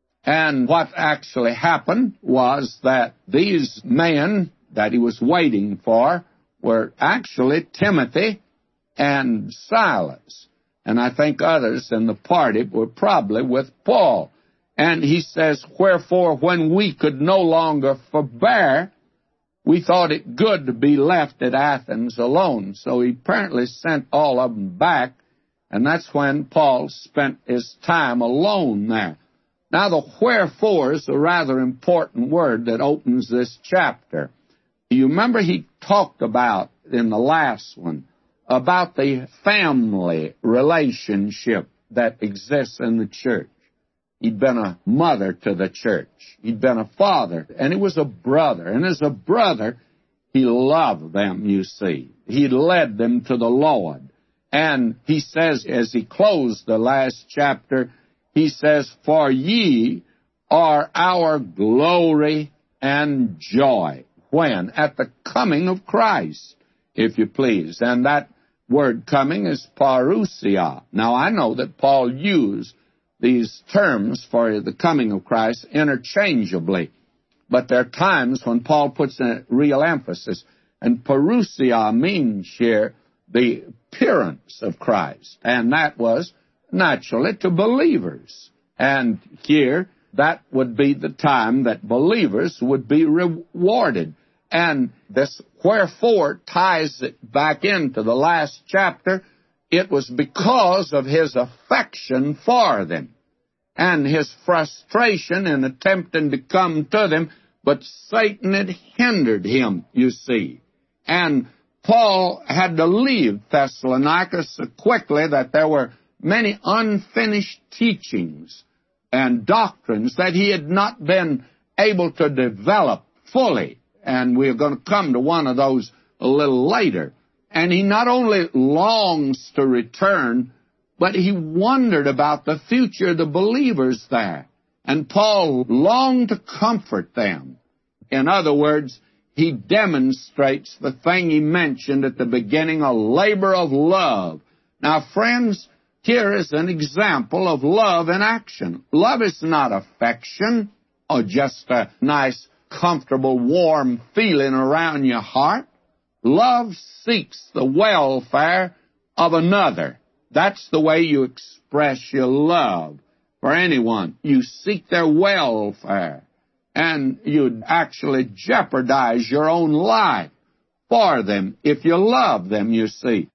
And what actually happened was that these men that he was waiting for were actually Timothy and Silas. And I think others in the party were probably with Paul. And he says, wherefore, when we could no longer forbear, we thought it good to be left at Athens alone. So he apparently sent all of them back, and that's when Paul spent his time alone there. Now, the wherefore is a rather important word that opens this chapter. You remember he talked about, in the last one, about the family relationship that exists in the church. He'd been a mother to the church. He'd been a father, and he was a brother. And as a brother, he loved them, you see. He led them to the Lord. And he says, as he closed the last chapter, he says, for ye are our glory and joy. When? At the coming of Christ, if you please. And that word coming is parousia. Now, I know that Paul used these terms for the coming of Christ interchangeably, but there are times when Paul puts a real emphasis. And parousia means here the appearance of Christ, and that was naturally to believers. And here, that would be the time that believers would be rewarded. And this wherefore ties it back into the last chapter. It was because of his affection for them and his frustration in attempting to come to them, but Satan had hindered him, you see. And Paul had to leave Thessalonica so quickly that there were many unfinished teachings and doctrines that he had not been able to develop fully. And we're going to come to one of those a little later. And he not only longs to return, but he wondered about the future of the believers there. And Paul longed to comfort them. In other words, he demonstrates the thing he mentioned at the beginning, a labor of love. Now, friends, here is an example of love in action. Love is not affection or just a nice, comfortable, warm feeling around your heart. Love seeks the welfare of another. That's the way you express your love for anyone. You seek their welfare, and you'd actually jeopardize your own life for them if you love them, you see.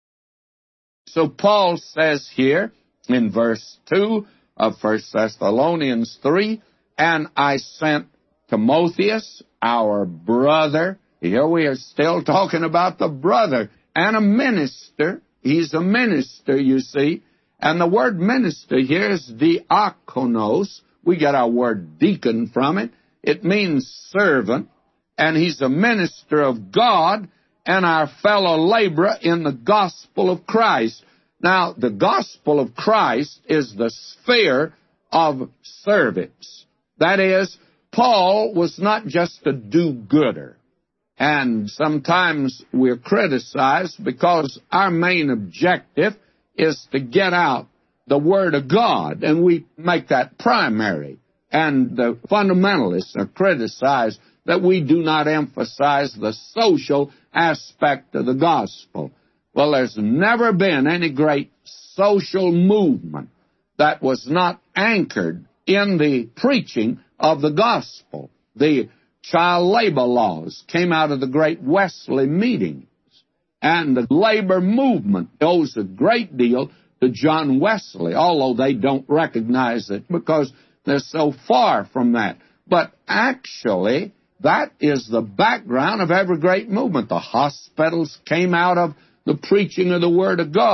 So Paul says here in verse two of First Thessalonians three, and I sent Timotheus, our brother. Here we are still talking about the brother, and a minister. He's a minister, you see. And the word minister here is diakonos. We get our word deacon from it. It means servant. And he's a minister of God and our fellow laborer in the gospel of Christ. Now, the gospel of Christ is the sphere of service. That is, Paul was not just a do-gooder. And sometimes we're criticized because our main objective is to get out the Word of God, and we make that primary. And the fundamentalists are criticized that we do not emphasize the social aspect of the gospel. Well, there's never been any great social movement that was not anchored in the preaching of the gospel. The child labor laws came out of the great Wesley meetings. And the labor movement owes a great deal to John Wesley, although they don't recognize it because they're so far from that. But actually, that is the background of every great movement. The hospitals came out of the preaching of the Word of God.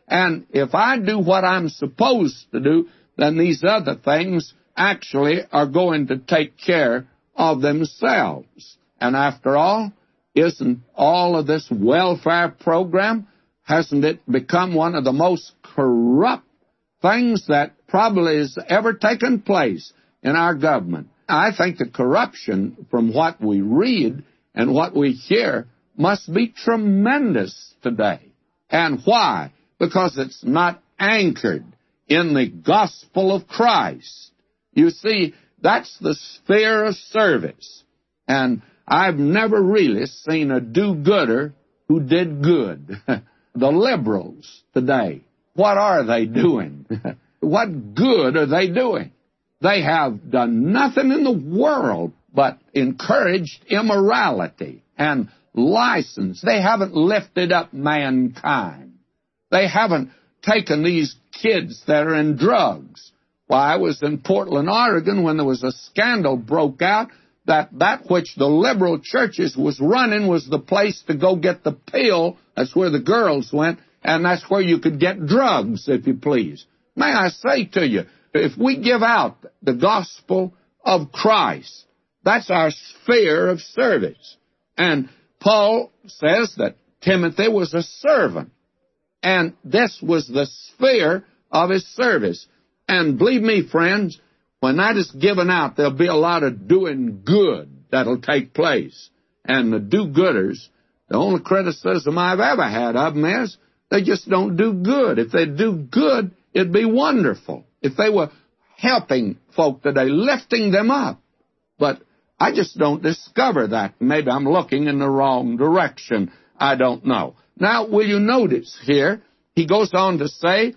And if I do what I'm supposed to do, then these other things actually are going to take care of themselves. And after all, isn't all of this welfare program, hasn't it become one of the most corrupt things that probably has ever taken place in our government? I think the corruption from what we read and what we hear must be tremendous today. And why? Because it's not anchored in the gospel of Christ. You see, that's the sphere of service. And I've never really seen a do-gooder who did good. The liberals today, what are they doing? What good are they doing? They have done nothing in the world but encouraged immorality and license. They haven't lifted up mankind. They haven't taken these kids that are in drugs. Why, I was in Portland, Oregon, when there was a scandal broke out that that which the liberal churches was running was the place to go get the pill. That's where the girls went, and that's where you could get drugs, if you please. May I say to you, if we give out the gospel of Christ, that's our sphere of service. And Paul says that Timothy was a servant, and this was the sphere of his service. And believe me, friends, when that is given out, there'll be a lot of doing good that'll take place. And the do-gooders, the only criticism I've ever had of them is they just don't do good. If they do good, it'd be wonderful. If they were helping folk today, lifting them up. But I just don't discover that. Maybe I'm looking in the wrong direction. I don't know. Now, will you notice here, he goes on to say,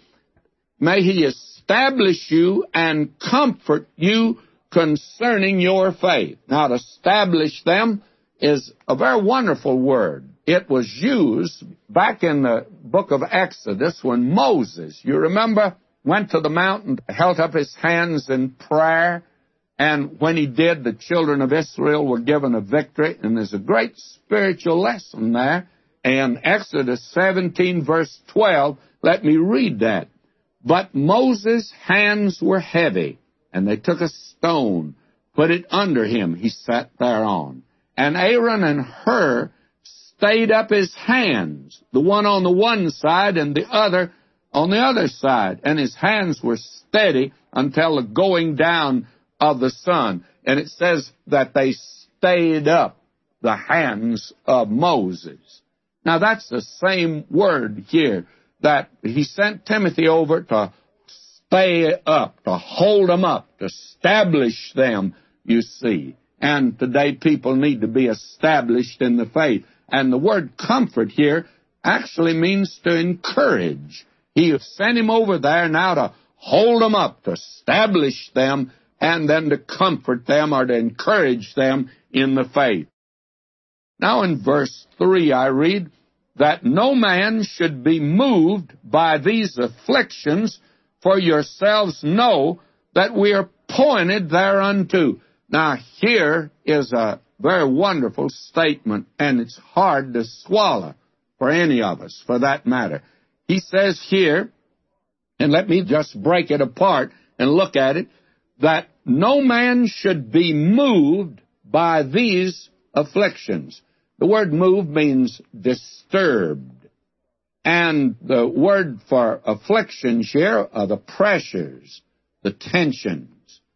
may he establish you and comfort you concerning your faith. Now, to establish them is a very wonderful word. It was used back in the book of Exodus when Moses, you remember, went to the mountain, held up his hands in prayer, and when he did, the children of Israel were given a victory, and there's a great spiritual lesson there. In Exodus seventeen, verse twelve, let me read that. But Moses' hands were heavy, and they took a stone, put it under him. He sat thereon. And Aaron and Hur stayed up his hands, the one on the one side and the other on the other side. And his hands were steady until the going down of the sun. And it says that they stayed up the hands of Moses. Now, that's the same word here, that he sent Timothy over to stay up, to hold them up, to establish them, you see. And today people need to be established in the faith. And the word comfort here actually means to encourage. He sent him over there now to hold them up, to establish them, and then to comfort them or to encourage them in the faith. Now in verse three I read, that no man should be moved by these afflictions, for yourselves know that we are appointed thereunto. Now here is a very wonderful statement, and it's hard to swallow for any of us, for that matter. He says here, and let me just break it apart and look at it, that no man should be moved by these afflictions. The word move means disturbed. And the word for afflictions here are the pressures, the tensions.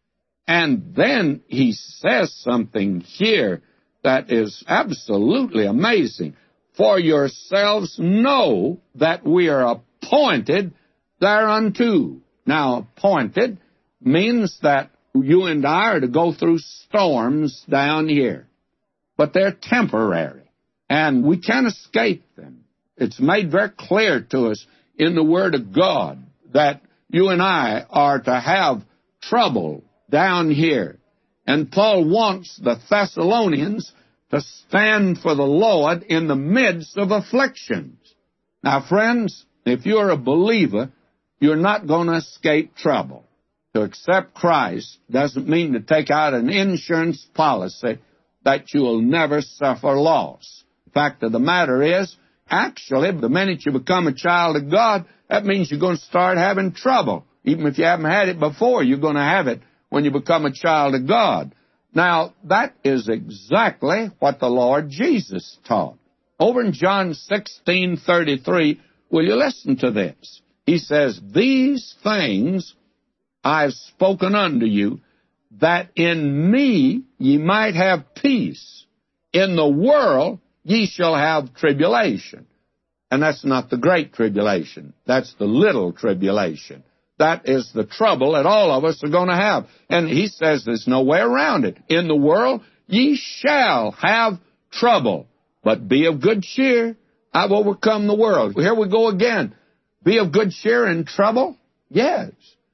And then he says something here that is absolutely amazing. For yourselves know that we are appointed thereunto. Now, appointed means that you and I are to go through storms down here. But they're temporary, and we can't escape them. It's made very clear to us in the Word of God that you and I are to have trouble down here. And Paul wants the Thessalonians to stand for the Lord in the midst of afflictions. Now, friends, if you're a believer, you're not going to escape trouble. To accept Christ doesn't mean to take out an insurance policy that you will never suffer loss. The fact of the matter is, actually, the minute you become a child of God, that means you're going to start having trouble. Even if you haven't had it before, you're going to have it when you become a child of God. Now, that is exactly what the Lord Jesus taught. Over in John sixteen thirty-three, will you listen to this? He says, "These things I've spoken unto you, that in me ye might have peace. In the world ye shall have tribulation." And that's not the great tribulation. That's the little tribulation. That is the trouble that all of us are going to have. And he says there's no way around it. In the world ye shall have trouble, but be of good cheer. I've overcome the world. Here we go again. Be of good cheer in trouble? Yes.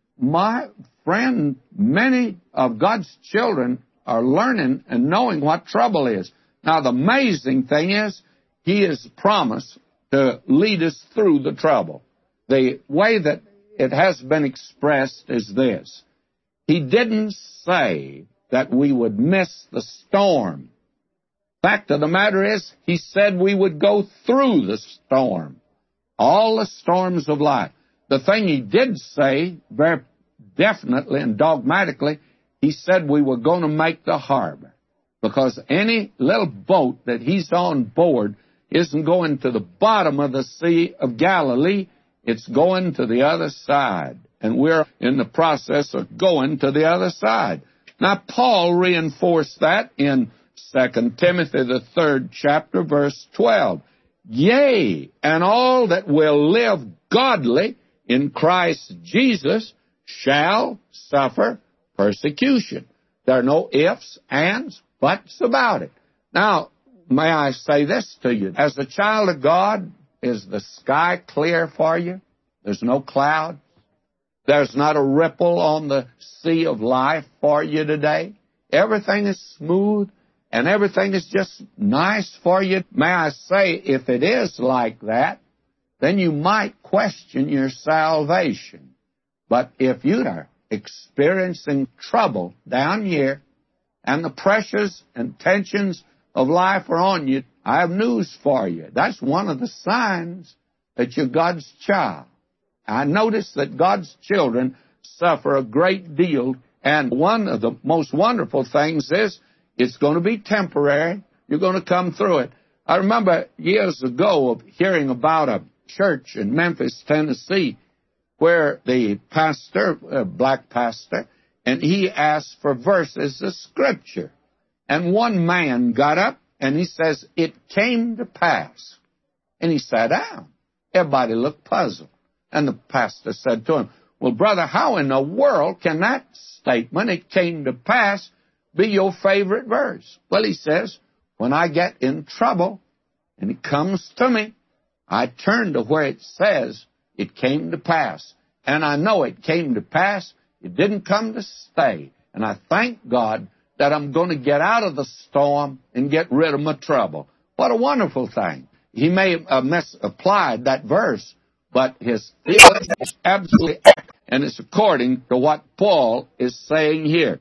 My friend, many of God's children are learning and knowing what trouble is. Now, the amazing thing is, He has promised to lead us through the trouble. The way that it has been expressed is this: He didn't say that we would miss the storm. Fact of the matter is, He said we would go through the storm, all the storms of life. The thing He did say very definitely and dogmatically, He said we were going to make the harbor, because any little boat that He's on board isn't going to the bottom of the Sea of Galilee. It's going to the other side, and we're in the process of going to the other side. Now, Paul reinforced that in Second Timothy, the third chapter, verse twelve. "Yea, and all that will live godly in Christ Jesus shall suffer persecution." There are no ifs, ands, buts about it. Now, may I say this to you? As a child of God, is the sky clear for you? There's no cloud. There's not a ripple on the sea of life for you today. Everything is smooth, and everything is just nice for you. May I say, if it is like that, then you might question your salvation. But if you are experiencing trouble down here, and the pressures and tensions of life are on you, I have news for you. That's one of the signs that you're God's child. I notice that God's children suffer a great deal, and one of the most wonderful things is it's going to be temporary. You're going to come through it. I remember years ago of hearing about a church in Memphis, Tennessee, where the pastor, a black pastor, and he asked for verses of Scripture. And one man got up and he says, "It came to pass." And he sat down. Everybody looked puzzled. And the pastor said to him, "Well, brother, how in the world can that statement, 'it came to pass,' be your favorite verse?" Well, he says, "When I get in trouble and it comes to me, I turn to where it says, 'It came to pass.' And I know it came to pass. It didn't come to stay. And I thank God that I'm going to get out of the storm and get rid of my trouble." What a wonderful thing. He may have uh, misapplied that verse, but his theology is absolutely accurate, and it's according to what Paul is saying here.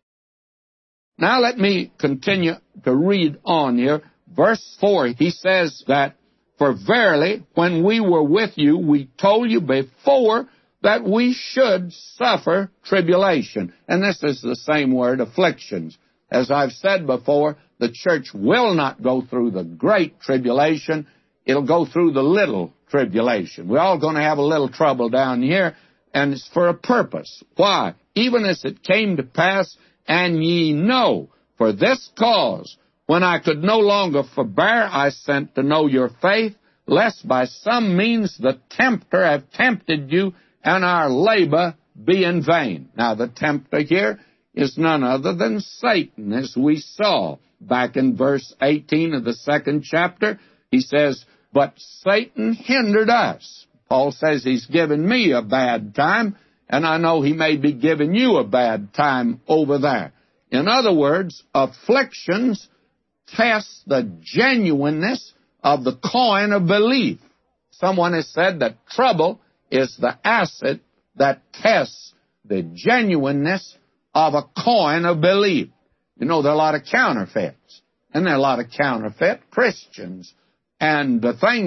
Now let me continue to read on here. Verse four, he says that, "For verily, when we were with you, we told you before that we should suffer tribulation." And this is the same word, afflictions. As I've said before, the church will not go through the great tribulation. It'll go through the little tribulation. We're all going to have a little trouble down here, and it's for a purpose. Why? "Even as it came to pass, and ye know, for this cause, when I could no longer forbear, I sent to know your faith, lest by some means the tempter have tempted you, and our labor be in vain." Now, the tempter here is none other than Satan, as we saw back in verse eighteen of the second chapter. He says, "But Satan hindered us." Paul says he's given me a bad time, and I know he may be giving you a bad time over there. In other words, afflictions test the genuineness of the coin of belief. Someone has said that trouble is the acid that tests the genuineness of a coin of belief. You know, there are a lot of counterfeits, and there are a lot of counterfeit Christians. And the thing that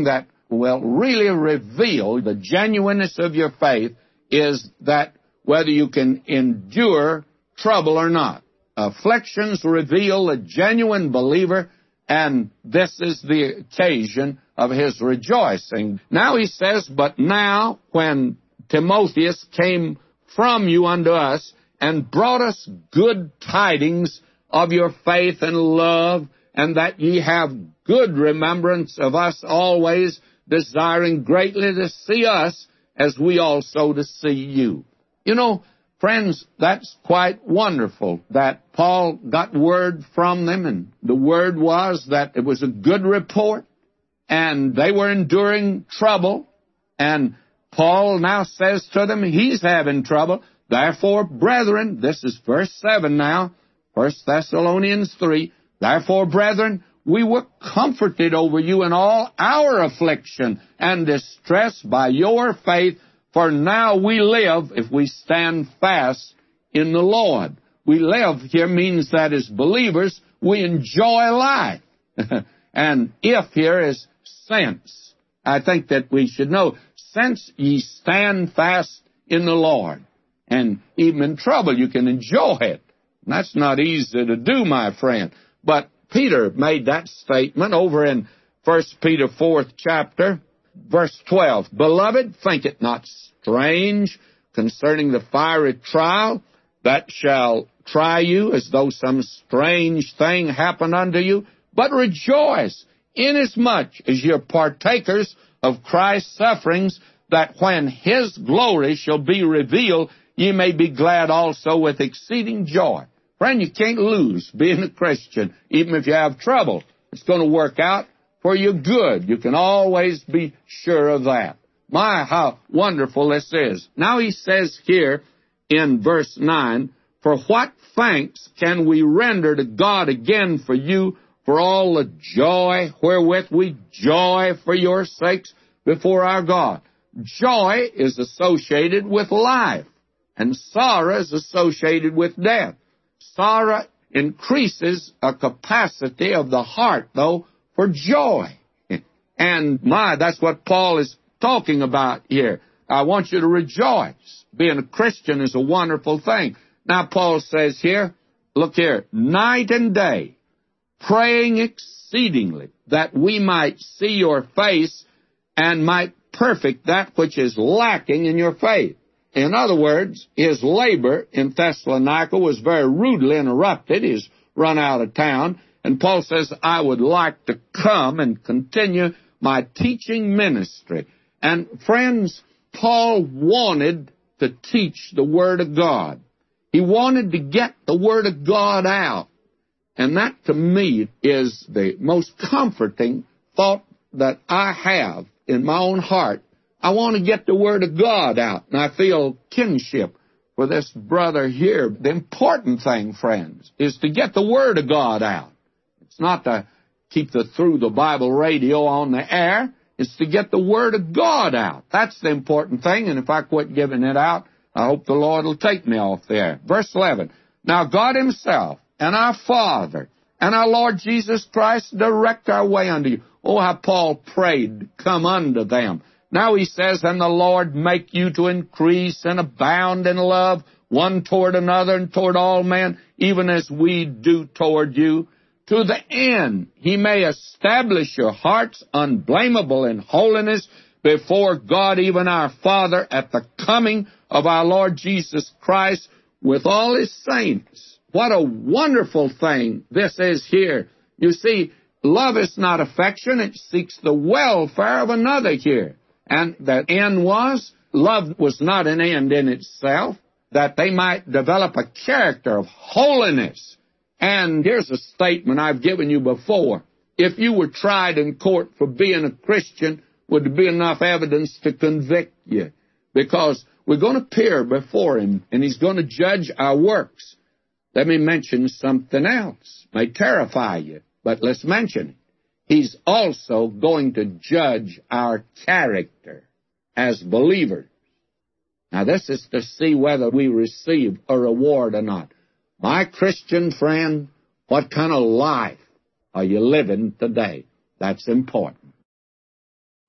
will really reveal the genuineness of your faith is that whether you can endure trouble or not. Afflictions reveal a genuine believer, and this is the occasion of his rejoicing. Now he says, but now when Timotheus came from you unto us and brought us good tidings of your faith and love, and that ye have good remembrance of us always, desiring greatly to see us, as we also to see you. You know, friends, that's quite wonderful that Paul got word from them, and the word was that it was a good report, and they were enduring trouble, and Paul now says to them, he's having trouble. Therefore, brethren, this is verse seven now, First Thessalonians three, therefore, brethren, we were comforted over you in all our affliction and distress by your faith, for now we live if we stand fast in the Lord. We live here means that as believers, we enjoy life. And if here is since. I think that we should know, since ye stand fast in the Lord. And even in trouble, you can enjoy it. And that's not easy to do, my friend. But Peter made that statement over in First Peter fourth chapter, verse twelve. Beloved, think it not strange concerning the fiery trial that shall try you, as though some strange thing happened unto you, but rejoice, inasmuch as ye are partakers of Christ's sufferings, that when his glory shall be revealed, ye may be glad also with exceeding joy. Friend, you can't lose being a Christian, even if you have trouble. It's going to work out for your good. You can always be sure of that. My, how wonderful this is. Now he says here in verse nine, for what thanks can we render to God again for you, for all the joy wherewith we joy for your sakes before our God? Joy is associated with life, and sorrow is associated with death. Sorrow increases a capacity of the heart, though, for joy. And, my, that's what Paul is talking about here. I want you to rejoice. Being a Christian is a wonderful thing. Now, Paul says here, look here, night and day, praying exceedingly, that we might see your face and might perfect that which is lacking in your faith. In other words, his labor in Thessalonica was very rudely interrupted. He's run out of town. And Paul says, I would like to come and continue my teaching ministry. And friends, Paul wanted to teach the Word of God. He wanted to get the Word of God out. And that, to me, is the most comforting thought that I have in my own heart. I want to get the Word of God out, and I feel kinship for this brother here. The important thing, friends, is to get the Word of God out. It's not to keep the Through the Bible radio on the air. It's to get the Word of God out. That's the important thing, and if I quit giving it out, I hope the Lord will take me off there. Verse eleven, now God himself and our Father and our Lord Jesus Christ direct our way unto you. Oh, how Paul prayed, come unto them. Now he says, and the Lord make you to increase and abound in love, one toward another and toward all men, even as we do toward you, to the end he may establish your hearts unblameable in holiness before God, even our Father, at the coming of our Lord Jesus Christ with all his saints. What a wonderful thing this is here. You see, love is not affection. It seeks the welfare of another here. And the end was, love was not an end in itself, that they might develop a character of holiness. And here's a statement I've given you before. If you were tried in court for being a Christian, would there be enough evidence to convict you? Because we're going to appear before him, and he's going to judge our works. Let me mention something else. It may terrify you, but let's mention it. He's also going to judge our character as believers. Now, this is to see whether we receive a reward or not. My Christian friend, what kind of life are you living today? That's important.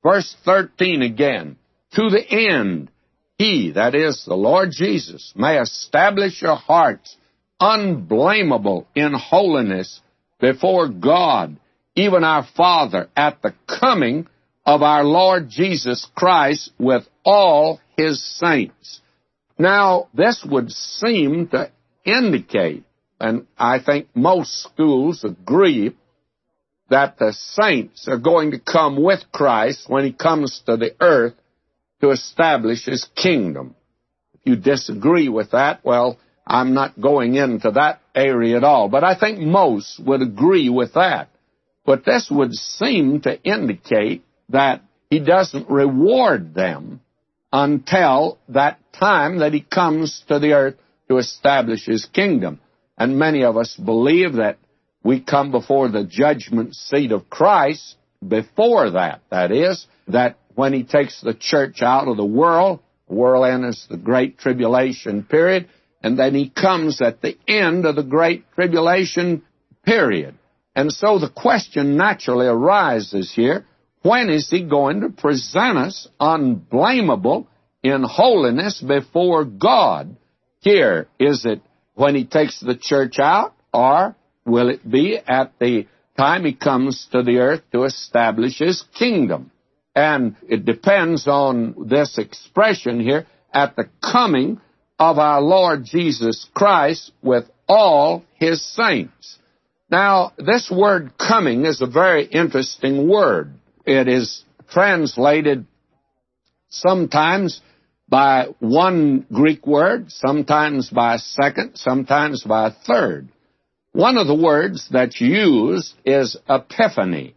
Verse thirteen again, to the end, He, that is the Lord Jesus, may establish your hearts unblameable in holiness before God, even our Father, at the coming of our Lord Jesus Christ with all His saints. Now, this would seem to indicate, and I think most schools agree, that the saints are going to come with Christ when He comes to the earth to establish His kingdom. If you disagree with that, well, I'm not going into that area at all. But I think most would agree with that. But this would seem to indicate that He doesn't reward them until that time that He comes to the earth to establish His kingdom. And many of us believe that we come before the judgment seat of Christ before that. That is, that when He takes the church out of the world, the world enters the Great Tribulation period, and then He comes at the end of the Great Tribulation period. And so the question naturally arises here, when is He going to present us unblameable in holiness before God? Here, is it when He takes the church out, or will it be at the time He comes to the earth to establish His kingdom? And it depends on this expression here, at the coming of our Lord Jesus Christ with all His saints. Now, this word coming is a very interesting word. It is translated sometimes by one Greek word, sometimes by a second, sometimes by a third. One of the words that's used is epiphany.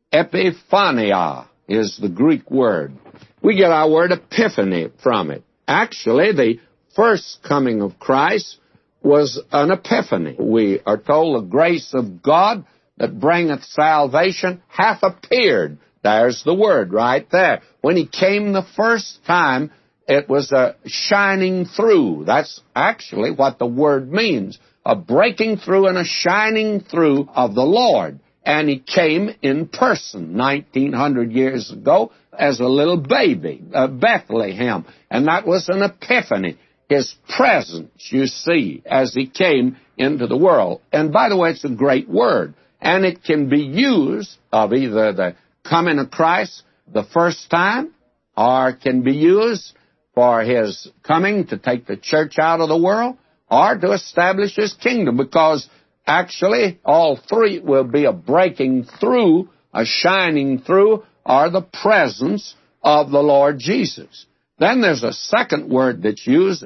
Epiphania is the Greek word. We get our word epiphany from it. Actually, the first coming of Christ was an epiphany. We are told the grace of God that bringeth salvation hath appeared. There's the word right there. When He came the first time, it was a shining through. That's actually what the word means. A breaking through and a shining through of the Lord. And He came in person nineteen hundred years ago as a little baby, uh, Bethlehem. And that was an epiphany. His presence, you see, as He came into the world. And by the way, it's a great word. And it can be used of either the coming of Christ the first time, or it can be used for His coming to take the church out of the world, or to establish His kingdom, because actually all three will be a breaking through, a shining through, or the presence of the Lord Jesus. Then there's a second word that's used,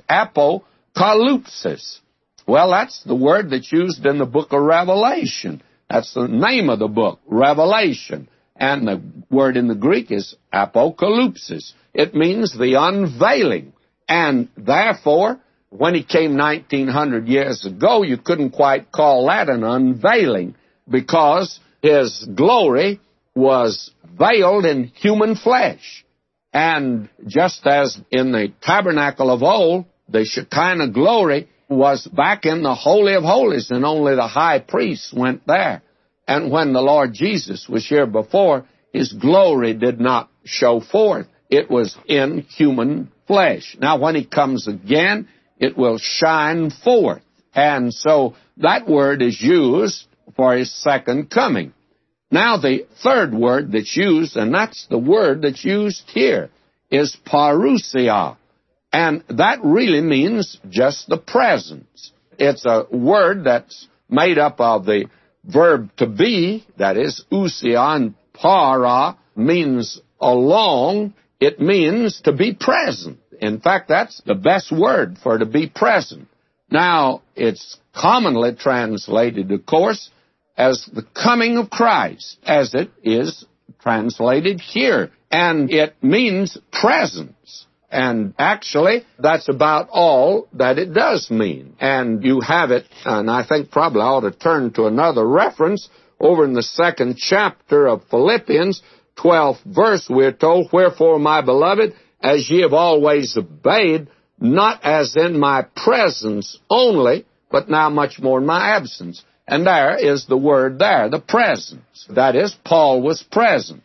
apocalypsis. Well, that's the word that's used in the book of Revelation. That's the name of the book, Revelation. And the word in the Greek is apocalypsis. It means the unveiling. And therefore, when He came nineteen hundred years ago, you couldn't quite call that an unveiling, because His glory was veiled in human flesh. And just as in the tabernacle of old, the Shekinah glory was back in the Holy of Holies, and only the high priest went there. And when the Lord Jesus was here before, His glory did not show forth. It was in human flesh. Now, when He comes again, it will shine forth. And so that word is used for His second coming. Now, the third word that's used, and that's the word that's used here, is parousia. And that really means just the presence. It's a word that's made up of the verb to be, that is, ousia, and para means along. It means to be present. In fact, that's the best word for to be present. Now, it's commonly translated, of course, as the coming of Christ, as it is translated here. And it means presence. And actually, that's about all that it does mean. And you have it, and I think probably I ought to turn to another reference. Over in the second chapter of Philippians, twelfth verse, we're told, wherefore, my beloved, as ye have always obeyed, not as in my presence only, but now much more in my absence. And there is the word there, the presence. That is, Paul was present.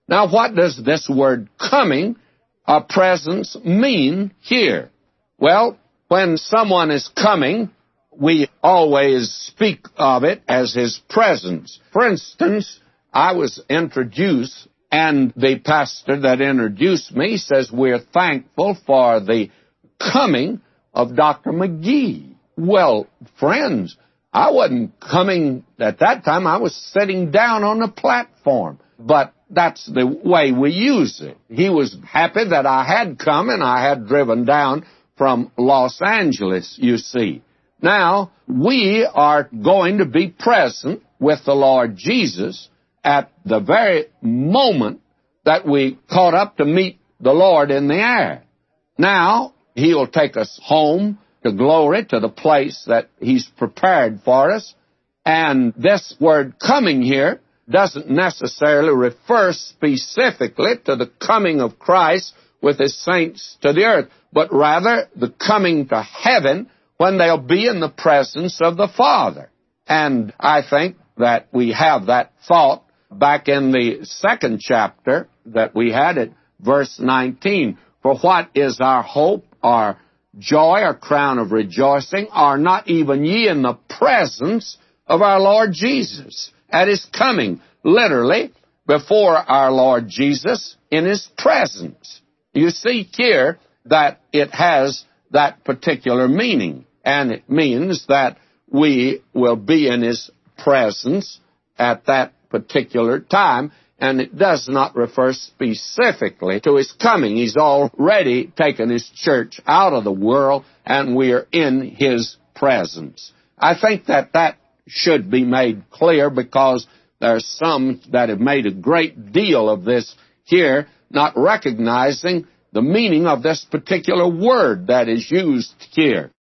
Now, what does this word coming or presence mean here? Well, when someone is coming, we always speak of it as his presence. For instance, I was introduced, and the pastor that introduced me says, we're thankful for the coming of Doctor McGee. Well, friends, I wasn't coming at that time. I was sitting down on the platform. But that's the way we use it. He was happy that I had come, and I had driven down from Los Angeles, you see. Now, we are going to be present with the Lord Jesus at the very moment that we caught up to meet the Lord in the air. Now, He'll take us home to glory, to the place that He's prepared for us. And this word coming here doesn't necessarily refer specifically to the coming of Christ with His saints to the earth, but rather the coming to heaven when they'll be in the presence of the Father. And I think that we have that thought back in the second chapter that we had at verse nineteen. For what is our hope, our joy, our crown of rejoicing? Are not even ye in the presence of our Lord Jesus at His coming? Literally, before our Lord Jesus in His presence. You see here that it has that particular meaning. And it means that we will be in His presence at that particular time. And it does not refer specifically to His coming. He's already taken His church out of the world, and we are in His presence. I think that that should be made clear, because there are some that have made a great deal of this here, not recognizing the meaning of this particular word that is used here.